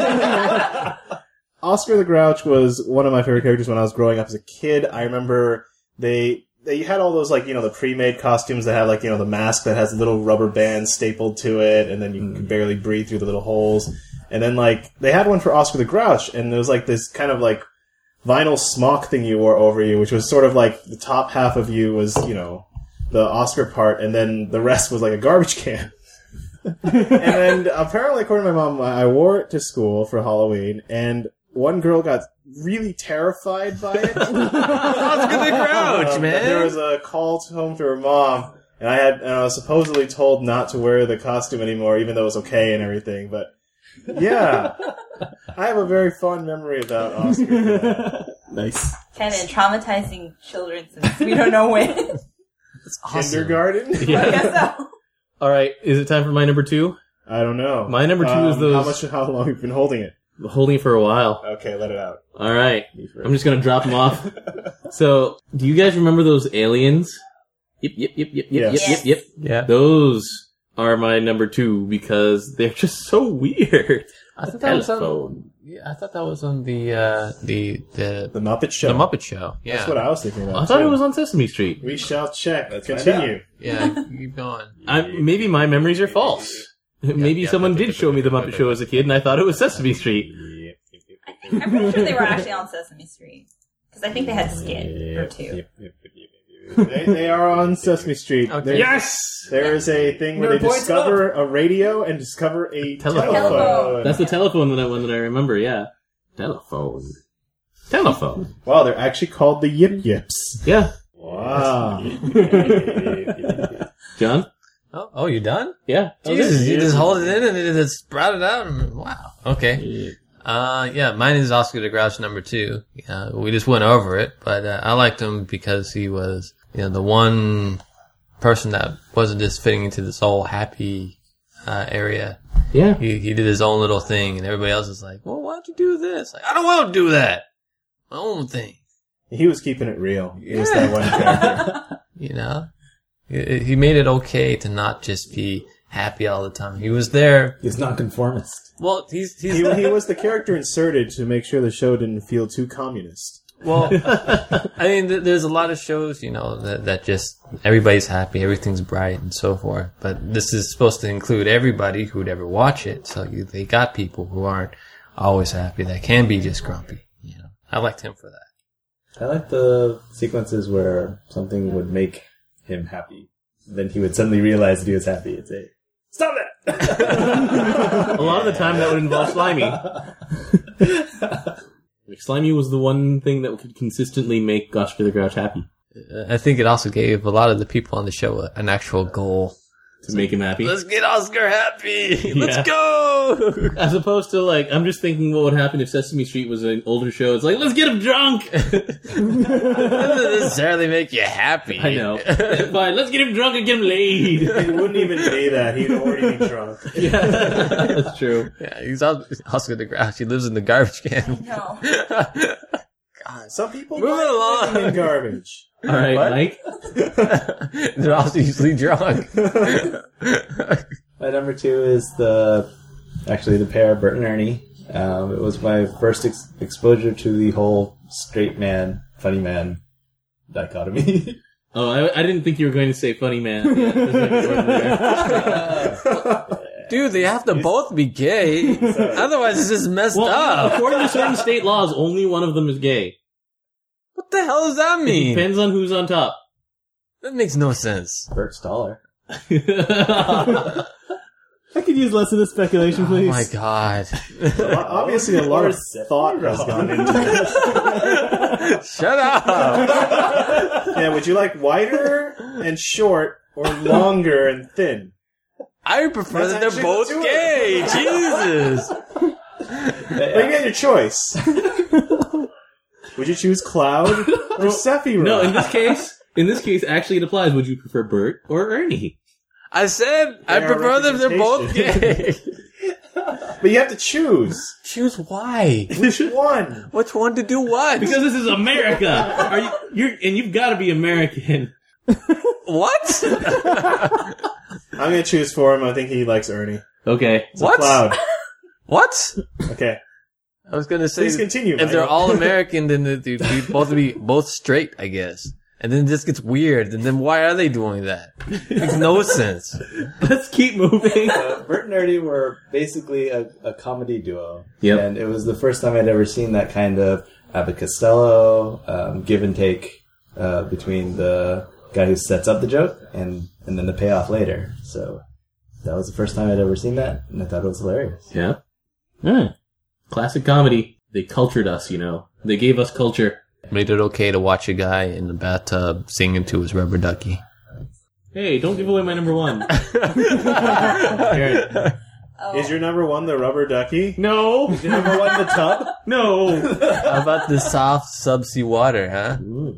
Oscar the Grouch was one of my favorite characters when I was growing up as a kid. I remember they had all those, the pre-made costumes that had, the mask that has little rubber bands stapled to it, and then you can barely breathe through the little holes. And then, they had one for Oscar the Grouch, and there was, this kind of, vinyl smock thing you wore over you, which was sort of the top half of you was, the Oscar part, and then the rest was like a garbage can. And then, apparently, according to my mom, I wore it to school for Halloween, and one girl got really terrified by it. Oscar the Grouch, man. There was a call home to her mom, and I was supposedly told not to wear the costume anymore, even though it was okay and everything, but yeah. I have a very fond memory about Oscar for that. Nice. Kevin, traumatizing children since we don't know when. It's awesome. Kindergarten? I guess so. All right. Is it time for my number 2? I don't know. My number 2 is those. How long have you been holding it? Holding it for a while. Okay, let it out. All right. I'm just gonna drop them off. So, do you guys remember those aliens? Yep. Yes. Yeah. Those are my number 2 because they're just so weird. I thought that was on. Yeah, I thought that was on the Muppet Show. The Muppet Show. Yeah. That's what I was thinking about. I thought too. it was on Sesame Street. We shall check. Let's find Continue. Yeah. Keep going. Maybe my memories are false. Maybe someone did show me the Muppet Show as a kid, and I thought it was Sesame Street. I'm pretty sure they were actually on Sesame Street. Because I think they had Skid or 2. They are on Sesame Street. Okay. There's- Yes! There is a thing where they discover a radio and discover a Telephone. telephone. That's the telephone one that I remember. Yeah, telephone. Wow, they're actually called the Yip Yips. Yeah, Wow. John. Oh, you done? Yeah, that was Jesus, it. you just hold it in and it just sprouted out. Wow. Okay. Yeah, mine is Oscar the Grouch number 2. We just went over it, but I liked him because he was, the one person that wasn't just fitting into this whole happy area. Yeah, He did his own little thing, and everybody else is like, "Well, why don't you do this?" Like, I don't want to do that. My own thing. He was keeping it real. He was that one character. He made it okay to not just be happy all the time. He was there. He's nonconformist. Well, he's He was the character inserted to make sure the show didn't feel too communist. well. I mean, there's a lot of shows, that just everybody's happy, everything's bright, and so forth. But this is supposed to include everybody who would ever watch it. So they got people who aren't always happy, that can be just grumpy. I liked him for that. I like the sequences where something would make him happy. Then he would suddenly realize that he was happy and say, "Stop that!" a lot of the time that would involve Slimy. Slimy was the one thing that could consistently make Oscar the Grouch happy. I think it also gave a lot of the people on the show an actual goal. to make him happy. Let's get Oscar happy. Yeah. Let's go. As opposed to like, I'm just thinking what would happen if Sesame Street was an older show. It's like, let's get him drunk. Doesn't necessarily make you happy. I know. Fine, let's get him drunk and get him laid. He wouldn't even be that. He'd already be drunk. Yeah, that's true. Yeah, he's Oscar the Grouch. He lives in the garbage can. No. Some people Moving like along. living in garbage. All right, What? Mike. They're also usually drunk. My number 2 is the pair, Bert and Ernie. It was my first exposure to the whole straight man, funny man dichotomy. Oh, I didn't think you were going to say funny man. Yeah, there's like a word there. Dude, they have to both be gay. Otherwise, it's just messed Well, up. according to certain state laws, only one of them is gay. What the hell does that It mean? depends on who's on top. That makes no sense. Bert's taller. I could use less of this speculation, Oh please. my god. Obviously, a lot of thought has gone into this. Shut up. Yeah, would you like wider and short, or longer and thin? I prefer That's that they're actually both the two of gay. Jesus. But you get your choice. Would you choose Cloud or Sephiroth? No, in this case, actually it applies. Would you prefer Bert or Ernie? I said I They are prefer them. They're both gay. But you have to choose. Choose why? Which one? Which one to do what? Because this is America. And you've got to be American. What? I'm going to choose for him. I think he likes Ernie. Okay. So What? Cloud. What? Okay. I was gonna say, Please continue, if they're Michael. all American, then they'd be both straight, I guess. And then this gets weird. And then why are they doing that? Makes no sense. Let's keep moving. Bert and Ernie were basically a comedy duo. Yep. And it was the first time I'd ever seen that kind of Abbott Costello, give and take, between the guy who sets up the joke and then the payoff later. So that was the first time I'd ever seen that, and I thought it was hilarious. Yeah. Classic comedy. They cultured us, you know. They gave us culture. Made it okay to watch a guy in the bathtub singing to his rubber ducky. Hey, don't give away my number 1. Karen. Oh. Is your number 1 the rubber ducky? No. Is your number 1 the tub? No. How about the soft subsea water, huh?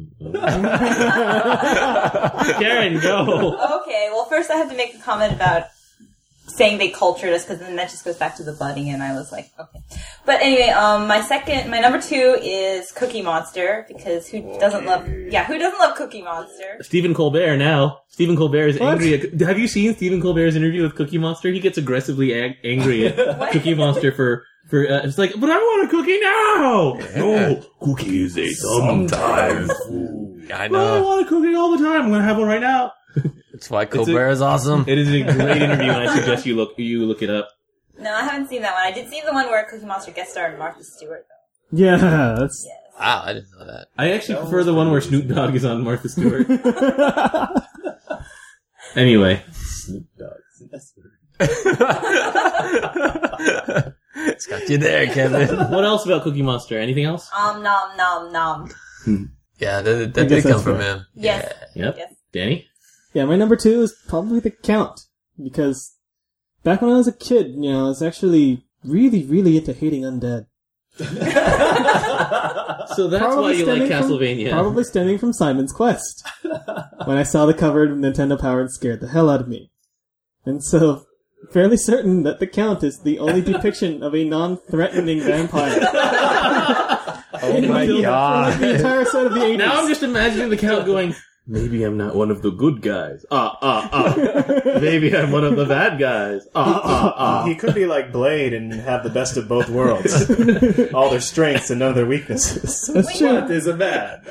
Karen, go. Okay, well, first I have to make a comment about saying they cultured us, because then that just goes back to the budding, and I was like, okay. But anyway, my number 2 is Cookie Monster, because who doesn't love Cookie Monster? Stephen Colbert now. Stephen Colbert is angry at... Have you seen Stephen Colbert's interview with Cookie Monster? He gets aggressively angry at Cookie Monster for it's like, but I want a cookie now! No, cookie is a sometime food. I Well, I know. want a cookie all the time. I'm going to have one right now. That's why Colbert is awesome. It is a great interview, and I suggest you look it up. No, I haven't seen that one. I did see the one where Cookie Monster guest starred Martha Stewart, though. Yeah, that's... Yes. Wow, I didn't know that. I actually prefer the one where Snoop Dogg is on Martha Stewart. Anyway. Snoop Dogg. It's got you there, Kevin. What else about Cookie Monster? Anything else? Nom nom nom. Yeah, that guess did come that's from fair. him. Yes. Yep. Yes. Danny? Yeah, my number 2 is probably the Count, because back when I was a kid, I was actually really, really into hating undead. So that's why you like Castlevania. Probably stemming from Simon's Quest. When I saw the cover of Nintendo Power, it scared the hell out of me. And so, fairly certain that the Count is the only depiction of a non-threatening vampire. Oh my god. The entire set of the 80s. Now I'm just imagining the Count going, maybe I'm not one of the good guys. Maybe I'm one of the bad guys. He could be like Blade and have the best of both worlds. All their strengths and none of their weaknesses. That's true. What is a man?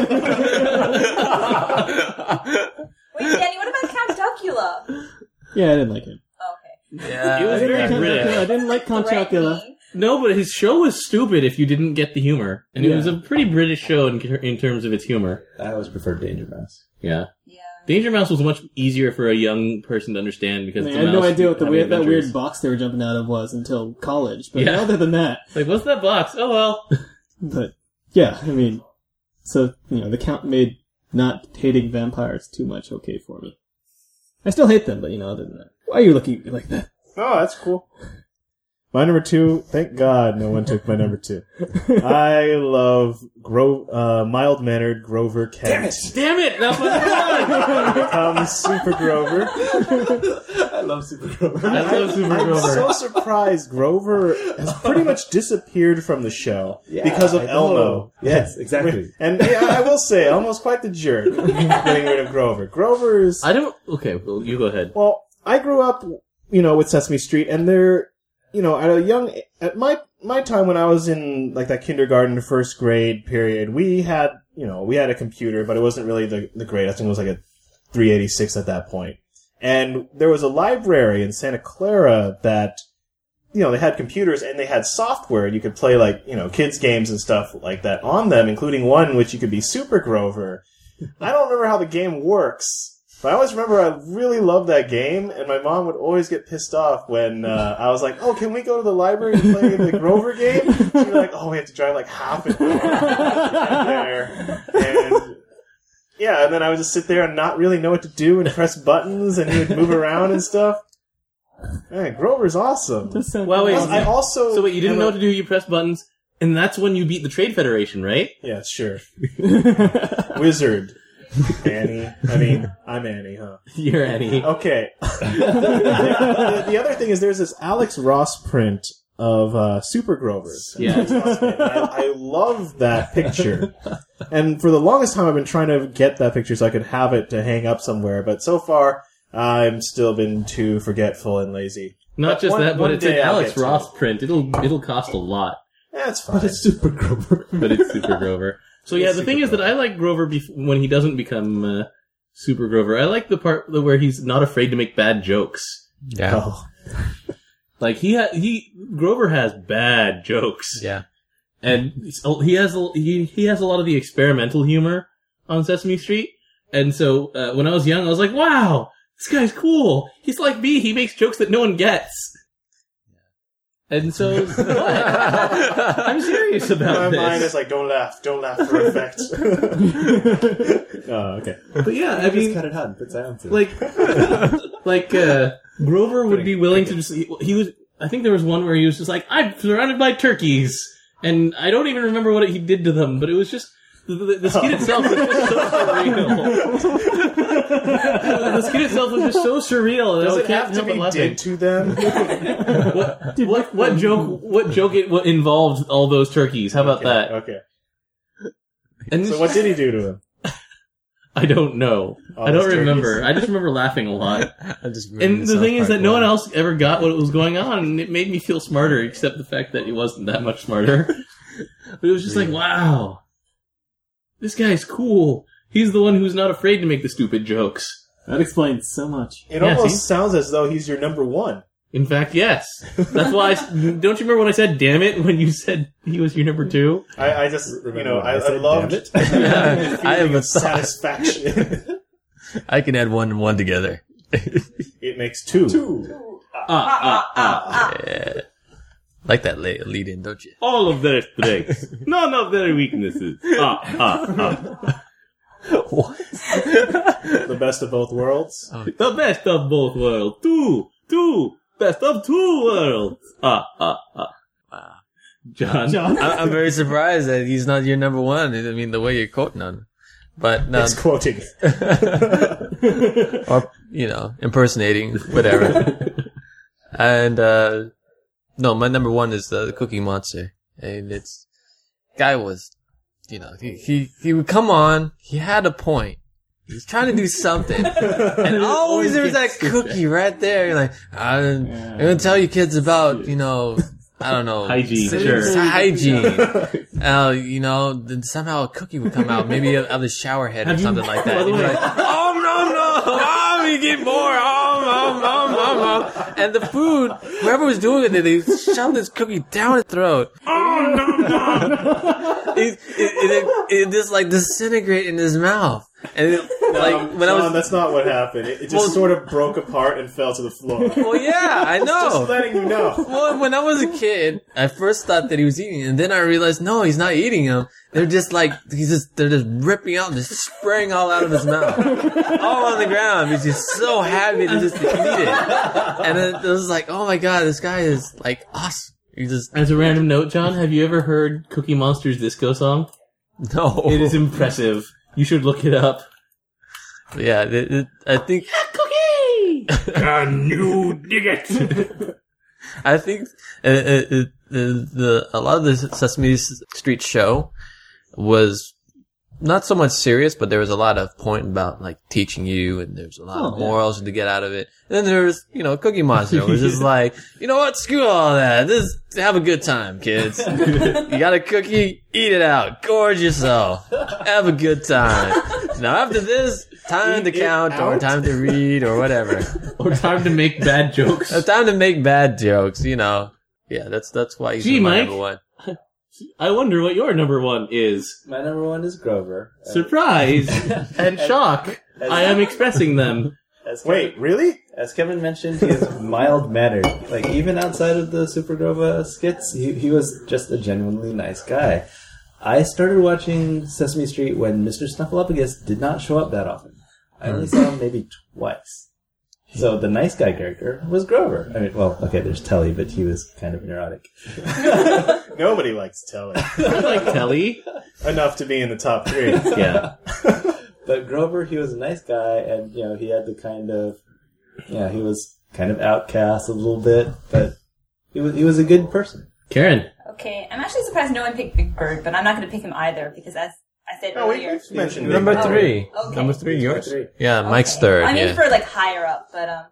Wait, Danny, what about Count Duckula? Yeah, I didn't like him. Okay. Yeah. It was very Count British. Chocula. I didn't like Count Chocula. Threatening. No, but his show was stupid if you didn't get the humor. And it was a pretty British show in terms of its humor. I always preferred Danger Mouse. Yeah. Yeah. Danger Mouse was much easier for a young person to understand because I it's a had no mouse idea what having that adventures. weird box they were jumping out of was until college. But Yeah. other than that, Like, what's that box? Oh, well. but yeah, I mean, so, the Count made not hating vampires too much okay for me. I still hate them, but other than that, why are you looking at me like that? Oh, that's cool. My number 2, thank God no one took my number 2. I love mild-mannered Grover Kent. Damn it! That's my Super Grover. I love Super Grover. I love Super I'm Grover. so surprised Grover has pretty much disappeared from the show because of I know. Elmo. Yes, exactly. And I will say, Elmo's quite the jerk getting rid of Grover. Grover is... Okay, well, you go ahead. Well, I grew up, with Sesame Street, and they're... at my time when I was in like that kindergarten to first grade period, we had a computer, but it wasn't really the grade. I think it was like a 386 at that point. And there was a library in Santa Clara that, they had computers and they had software and you could play like, kids games and stuff like that on them, including one which you could be Super Grover. I don't remember how the game works. But I always remember I really loved that game, and my mom would always get pissed off when I was like, "Oh, can we go to the library and play the Grover game?" She'd be like, "Oh, we have to drive like half an hour to get there." And then I would just sit there and not really know what to do and press buttons, and he would move around and stuff. Man, Grover's awesome. Well, wait. I also So wait, you didn't know what to do? You press buttons, and that's when you beat the Trade Federation, right? Yeah, sure. Wizard. Annie. I mean, I'm Annie, huh? You're Annie. Okay. The other thing is there's this Alex Ross print of Super Grovers. Yeah. I love that picture. And for the longest time I've been trying to get that picture so I could have it to hang up somewhere, but so far I've still been too forgetful and lazy. Not just one- that, but one it's an day I'll Alex get to Ross it. print. It'll cost a lot, That's fine. But it's Super Grover. but it's Super Grover. So yeah, the thing is that I like Grover when he doesn't become Super Grover. I like the part where he's not afraid to make bad jokes. Yeah. Oh. Like Grover has bad jokes. Yeah. And he has a lot of the experimental humor on Sesame Street. And so when I was young, I was like, "Wow, this guy's cool. He's like me. He makes jokes that no one gets." And so I'm serious about My this. mind is like, don't laugh for effect. Oh, okay. But yeah, I Just mean, cut it out and put silence in. like Grover would be willing to just. He was. I think there was one where he was just like, "I'm surrounded by turkeys," and I don't even remember what he did to them, but it was just. The skit itself was just so surreal. The skit itself was just so surreal. Does I it can't have to help but be laughing. did to them? What joke involved all those turkeys? How about that? Okay. And So what did he do to them? I don't know. All I don't those remember. turkeys? I just remember laughing a lot. I just And the thing is that no one else ever got what was going on, and it made me feel smarter, except the fact that it wasn't that much smarter. But it was just like, wow, this guy's cool. He's the one who's not afraid to make the stupid jokes. That explains so much. It Yeah, almost see? sounds as though he's your number one. In fact, yes. That's why don't you remember when I said, damn it, when you said he was your number 2? I just, Remember when I said, loved "Damn it"? the I have feeling a of satisfaction. I can add 1 and 1 together. It makes 2. Yeah. Like that lead in, don't you? All of their strengths, none of their weaknesses. What? The best of both worlds. The best of both worlds. Two. Best of 2 worlds. John. I'm very surprised that he's not your number 1. I mean, the way you're quoting him. But no, It's quoting. or impersonating, whatever. And no, my number 1 is the Cookie Monster, and it's guy was, he would come on. He had a point. He was trying to do something, and always there was that cookie right there. You're like, I'm gonna tell you kids about, I don't know, Hygiene, sure. hygiene. Then somehow a cookie would come out, maybe out of the shower head or something like that. By the You'd be way- like, oh, you get more, and the food, whoever was doing it, they shoved this cookie down his throat. it just like disintegrate in his mouth. And That's not what happened. It just sort of broke apart and fell to the floor. Well, yeah, I know. Just letting you know. Well, when I was a kid, I first thought that he was eating, and then I realized, no, he's not eating them. They're just like, they're just ripping out and just spraying all out of his mouth. All on the ground. He's just so happy to just eat it. And then it was like, oh my god, this guy is like awesome. He just, As a random note, John, have you ever heard Cookie Monster's disco song? no. It is impressive. You should look it up. Yeah, I think, Cookie! Can you dig it? I think, a lot of the Sesame Street show was not so much serious, but there was a lot of point about like teaching you, and there's a lot of morals to get out of it. And then there's, Cookie Monster, which is like, you know what, screw all that. Just have a good time, kids. You got a cookie, eat it out, gorge yourself, have a good time. Now after this, time to count or time to read or whatever. Or time to make bad jokes. Time to make bad jokes, Yeah, that's why he's my Mike. number one. I wonder what your number one is. My number one is Grover. Surprise and shock. I am expressing them. Wait, really? As Kevin mentioned, he is mild-mannered. Like, even outside of the Super Grova skits, he was just a genuinely nice guy. I started watching Sesame Street when Mr. Snuffleupagus did not show up that often. I only saw him maybe twice. So the nice guy character was Grover. I mean, well, okay, there's Telly, but he was kind of neurotic. Nobody likes Telly. I like Telly. Enough to be in the top 3. Yeah. But Grover, he was a nice guy, and, he had the kind of, he was kind of outcast a little bit, but he was a good person. Karen. Okay, I'm actually surprised no one picked Big Bird, but I'm not going to pick him either because as I said earlier. We mentioned Number Big Bird. 3. Okay. Number 3, yours? 3. Yeah, Mike's third. I mean Yeah. for like higher up, but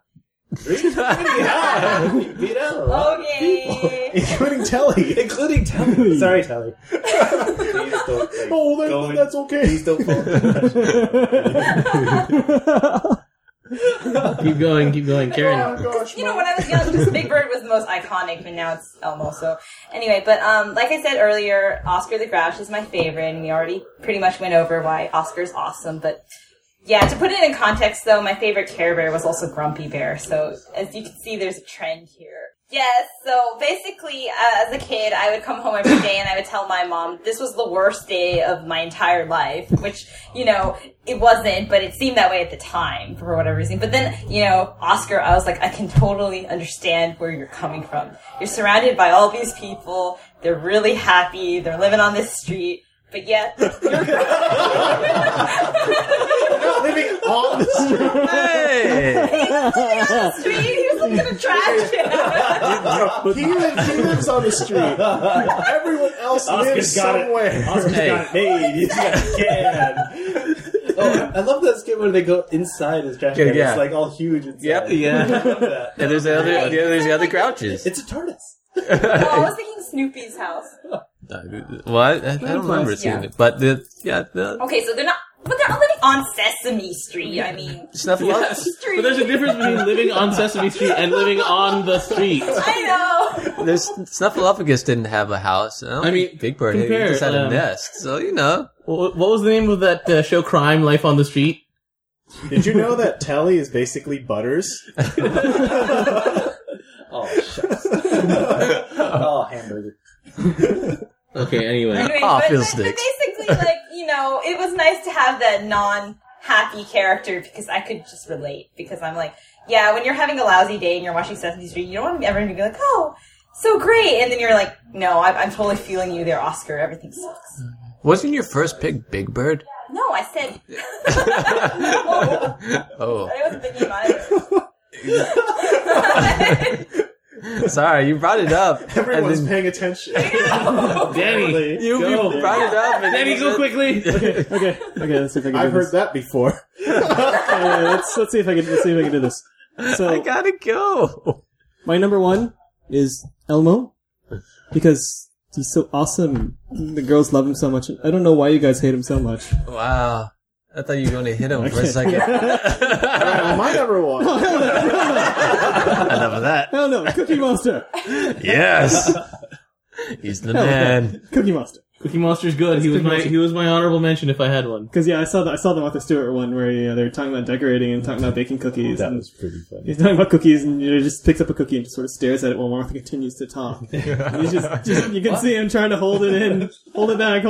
Yeah, he beat out a lot of people. okay. Including Telly. Including Telly. Sorry, Telly. That's okay. Please don't fall. Keep going, Karen. Oh, gosh, When I was young, just Big Bird was the most iconic, and now it's Elmo. So anyway, but like I said earlier, Oscar the Grouch is my favorite, and we already pretty much went over why Oscar's awesome. But yeah, to put it in context, though, my favorite Care Bear was also Grumpy Bear. So as you can see, there's a trend here. Yes, so basically, as a kid, I would come home every day and I would tell my mom this was the worst day of my entire life, which, it wasn't, but it seemed that way at the time for whatever reason. But then, Oscar, I was like, I can totally understand where you're coming from. You're surrounded by all these people, they're really happy, they're living on this street, but yet, you're living on the street. Hey! he was looking at a trash can. He lives on the street. Everyone else lives somewhere. Oscar's got it made. He's got a can. Oh, I love that skit where they go inside his trash can. Yeah. It's like all huge inside. Yep, yeah. I love that. And there's the other Grouches. It's a TARDIS. Oh, I was thinking Snoopy's house. What? I don't remember seeing it. But Okay, so they're not living on Sesame Street. I mean, Snuffleupagus. street. But there's a difference between living on Sesame Street and living on the street. I know. Snuffleupagus didn't have a house. I mean, Big Bird, he compare, just had a nest. So, What was the name of that show, Crime, Life on the Street? Did you know that Telly is basically Butters? Oh, shucks. Oh, hamburger. Okay, anyway. But fiddlesticks. basically, it was nice to have that non-happy character because I could just relate. Because I'm like, yeah, when you're having a lousy day and you're watching Sesame Street, you don't want everyone to be like, oh, so great. And then you're like, no, I'm totally feeling you there, Oscar. Everything sucks. Wasn't your first pick Big Bird? No, I said no. Oh. I wasn't thinking either. Sorry, you brought it up. Everyone's and then paying attention. Danny, you brought it up. And Danny, go quickly. Okay. Let's see if I can. I've do heard this. that before. Let's see if I can. Let's see if I can do this. So I gotta go. my number 1 is Elmo because he's so awesome. The girls love him so much. I don't know why you guys hate him so much. Wow. I thought you were going to hit him for a second. Well, my number 1. Enough of that. Hell no, Cookie Monster. Yes. He's the man. Cookie Monster. Cookie Monster's good. He was my honorable mention if I had one. Because I saw the Martha Stewart one where they were talking about decorating and talking about baking cookies. That and was pretty funny. he's talking about cookies and just picks up a cookie and just sort of stares at it while Martha continues to talk. And he's just you can see him trying to hold it in, hold it back.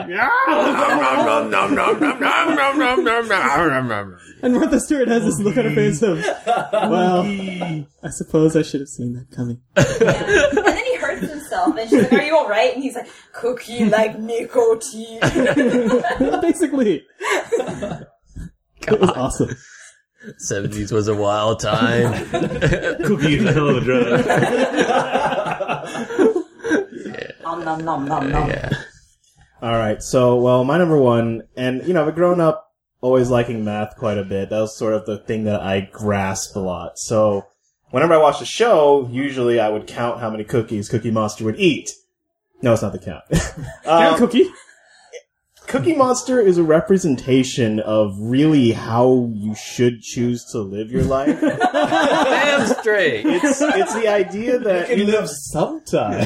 And Martha Stewart has this look on her face of, well, I suppose I should have seen that coming. Yeah. And then he hurts himself, and she's like, "Are you all right?" And he's like, "Cookie like nicotine." Basically. It was awesome. 70s was a wild time. Cookie is a hell of a drug. Nom nom nom nom nom. Yeah. All right. So, well, my number one, and I've grown up always liking math quite a bit. That was sort of the thing that I grasped a lot. So, whenever I watched a show, usually I would count how many cookies Cookie Monster would eat. No, it's not the count. Cookie? Cookie Monster is a representation of really how you should choose to live your life. Damn straight. It's the idea that You can live sometime.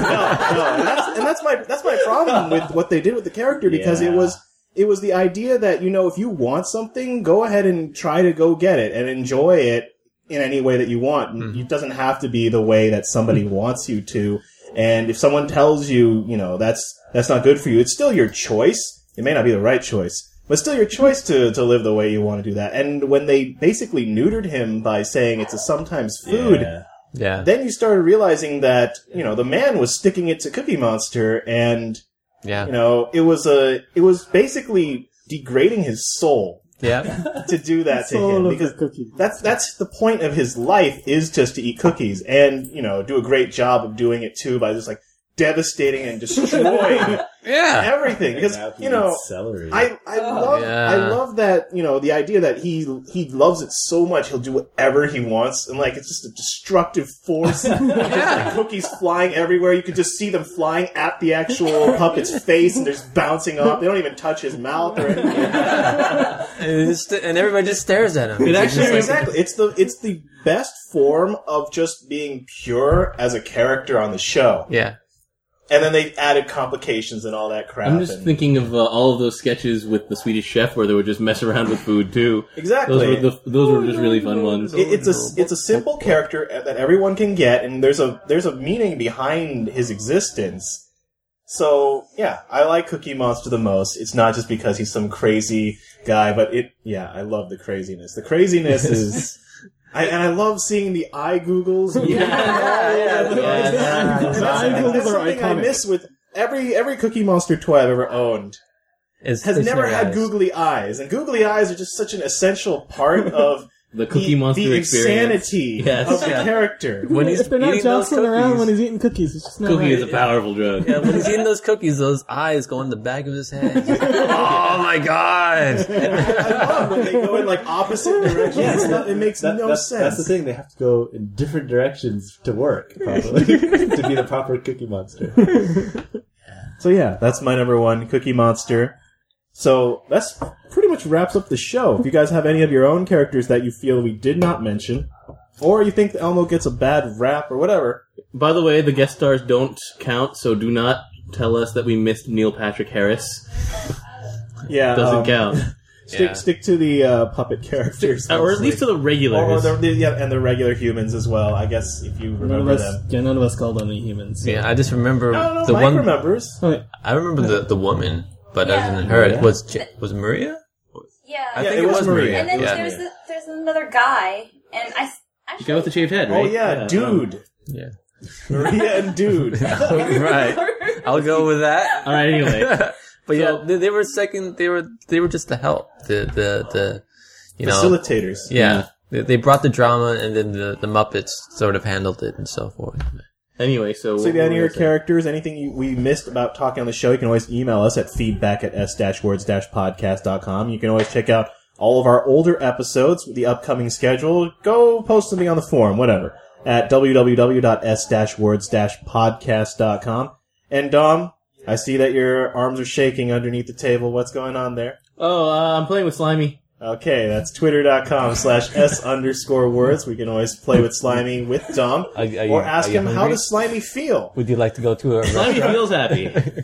and that's my problem with what they did with the character, because it was the idea that, if you want something, go ahead and try to go get it and enjoy it in any way that you want. Mm-hmm. It doesn't have to be the way that somebody wants you to. And if someone tells you, that's not good for you, it's still your choice. It may not be the right choice, but still your choice to live the way you want to do that. And when they basically neutered him by saying it's a sometimes food, Yeah. then you started realizing that, the man was sticking it to Cookie Monster, and, it was basically degrading his soul. Yeah. To do that to him, because that's the point of his life, is just to eat cookies, and do a great job of doing it too by just like devastating and destroying everything. Because celery. I love that the idea that he loves it so much he'll do whatever he wants, and it's just a destructive force. Like cookies flying everywhere. You could just see them flying at the actual puppet's face, and they're just bouncing off. They don't even touch his mouth or anything. And everybody just stares at him. Exactly. It's the best form of just being pure as a character on the show. Yeah. And then they added complications and all that crap. I'm just thinking of all of those sketches with the Swedish Chef where they would just mess around with food too. Exactly. Those were just really fun ones. It's a simple character that everyone can get, and there's a meaning behind his existence. So yeah, I like Cookie Monster the most. It's not just because he's some crazy guy, but I love the craziness. The craziness is. I love seeing the eye googles. The eye googles are something I iconic. miss with every Cookie Monster toy I've ever owned. Has never had googly eyes, and googly eyes are just such an essential part of the Cookie Monster the experience. insanity of the character. When he's If they're not eating those jostling around cookies. when he's eating cookies, it's just not Cookie right. is a powerful drug. Yeah, when he's eating those cookies, those eyes go in the back of his head. Oh my god! I love when they go in opposite directions. It makes no sense. That's the thing. They have to go in different directions to work, probably, to be the proper Cookie Monster. So yeah, that's my number one, Cookie Monster. So that's pretty much wraps up the show. If you guys have any of your own characters that you feel we did not mention, or you think Elmo gets a bad rap or whatever. By the way, the guest stars don't count, so do not tell us that we missed Neil Patrick Harris. Yeah, Doesn't count. Stick to the puppet characters, Or at least to the regulars. and the regular humans as well. I guess if you remember them. Yeah, none of us called on any humans. So. Yeah, I just remember No, the Mike one. remembers. Okay. I remember the woman, but Yeah. other than her, Yeah. it was Maria. Yeah. I Yeah, think it was Maria. And then Yeah. there's another guy, and I The guy with the shaved head, Oh right? yeah, Dude. Yeah. Maria and Dude. Right. I'll go with that. All right, anyway. But yeah, they were second. They were just the help. The Facilitators. Yeah. They brought the drama, and then the Muppets sort of handled it and so forth. Anyway, so So if you have any of your characters, anything we missed about talking on the show, you can always email us at feedback@s-words-podcast.com. You can always check out all of our older episodes with the upcoming schedule. Go post something on the forum, whatever, at www.s-words-podcast.com. And Dom, I see that your arms are shaking underneath the table. What's going on there? Oh, I'm playing with Slimy. Okay, that's twitter.com/s_words. We can always play with Slimy with Dom. Or ask him, how does Slimy feel? Would you like to go to a Slimy restaurant? feels happy.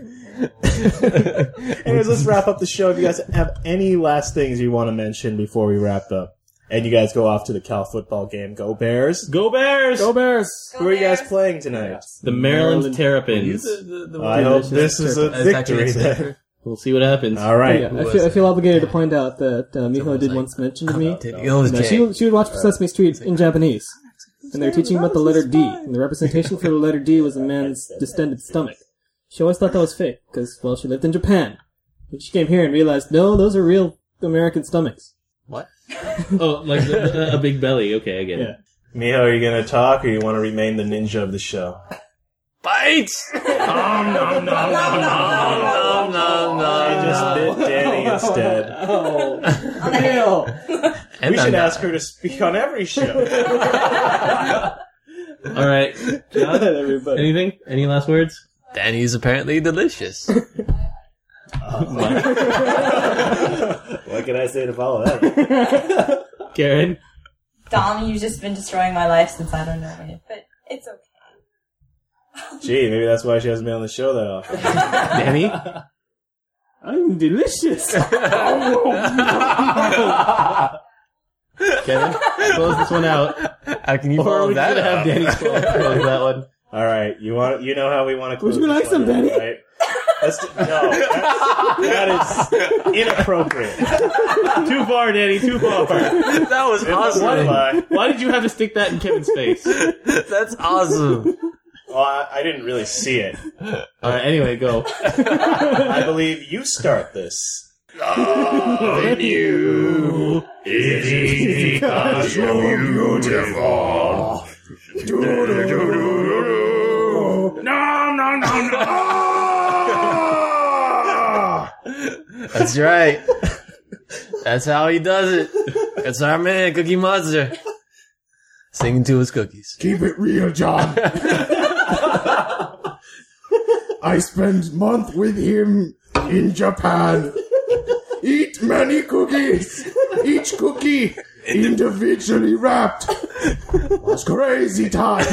Anyways, let's wrap up the show. If you guys have any last things you want to mention before we wrap up. And you guys go off to the Cal football game. Go Bears! Go Bears! Go Bears! Who are you guys playing tonight? The Maryland Terrapins. I hope this is a victory then. We'll see what happens. All right. Yeah, I feel obligated to point out that Miho did once mention to me that she would watch Sesame Street in Japanese. And they were teaching about the letter D. And the representation for the letter D was a man's distended stomach. She always thought that was fake, because, well, she lived in Japan. And she came here and realized, no, those are real American stomachs. What? Oh, like a big belly. Okay, I get it. Miho, are you going to talk, or you want to remain the ninja of the show? Bite! No. I just bit Danny instead. And We should ask her to speak on every show. All right. John, Everybody. anything? Any last words? Danny's apparently delicious. What can I say to follow that? Karen? Dom, you've just been destroying my life since I don't know it, but it's okay. Gee, maybe that's why she hasn't been on the show that often. Danny? I'm delicious! Kevin? Close this one out. How can you Or follow we're just that gonna have up? Danny close that one. All right, you know how we want to close. Would you like this some, one out, Danny? Right? That is inappropriate. Too far, Danny. Too far. That was awesome. Why did you have to stick that in Kevin's face? That's awesome. Well, I didn't really see it. All right. Anyway, go. I believe you start this. Loving you is because you're beautiful. No. That's right. That's how he does it. That's our man, Cookie Monster. Singing to his cookies. Keep it real, John. I spent month with him in Japan. Eat many cookies. Each cookie individually wrapped. Was crazy time.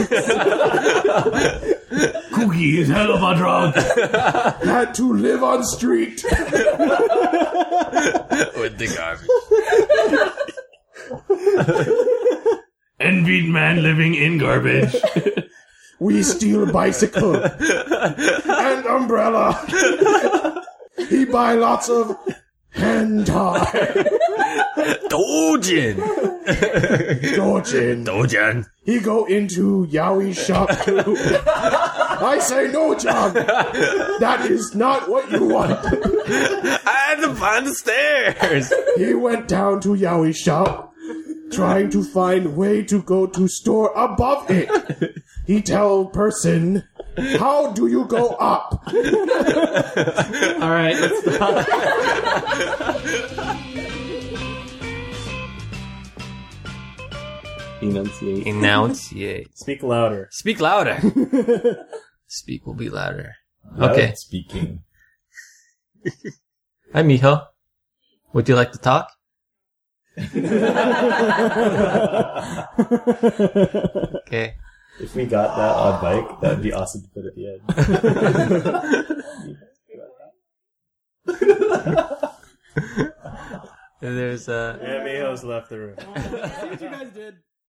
Cookie is hell of a drug. Had to live on street. With the garbage. Envied man living in garbage. We steal a bicycle and umbrella. He buy lots of hentai. Dojin. Dojin. He go into Yaoi shop too. I say no, John. That is not what you want. I had to find the stairs. He went down to Yaoi shop, trying to find way to go to store above it. He tell person, how do you go up? All right, let's stop. Enunciate. Enunciate. Speak louder. Speak louder. Speak will be louder. Okay. Speaking. Hi, Miho. Would you like to talk? Okay. If we got that on bike, that would be awesome to put at the end. There's And Miho's left the room. See what you guys did.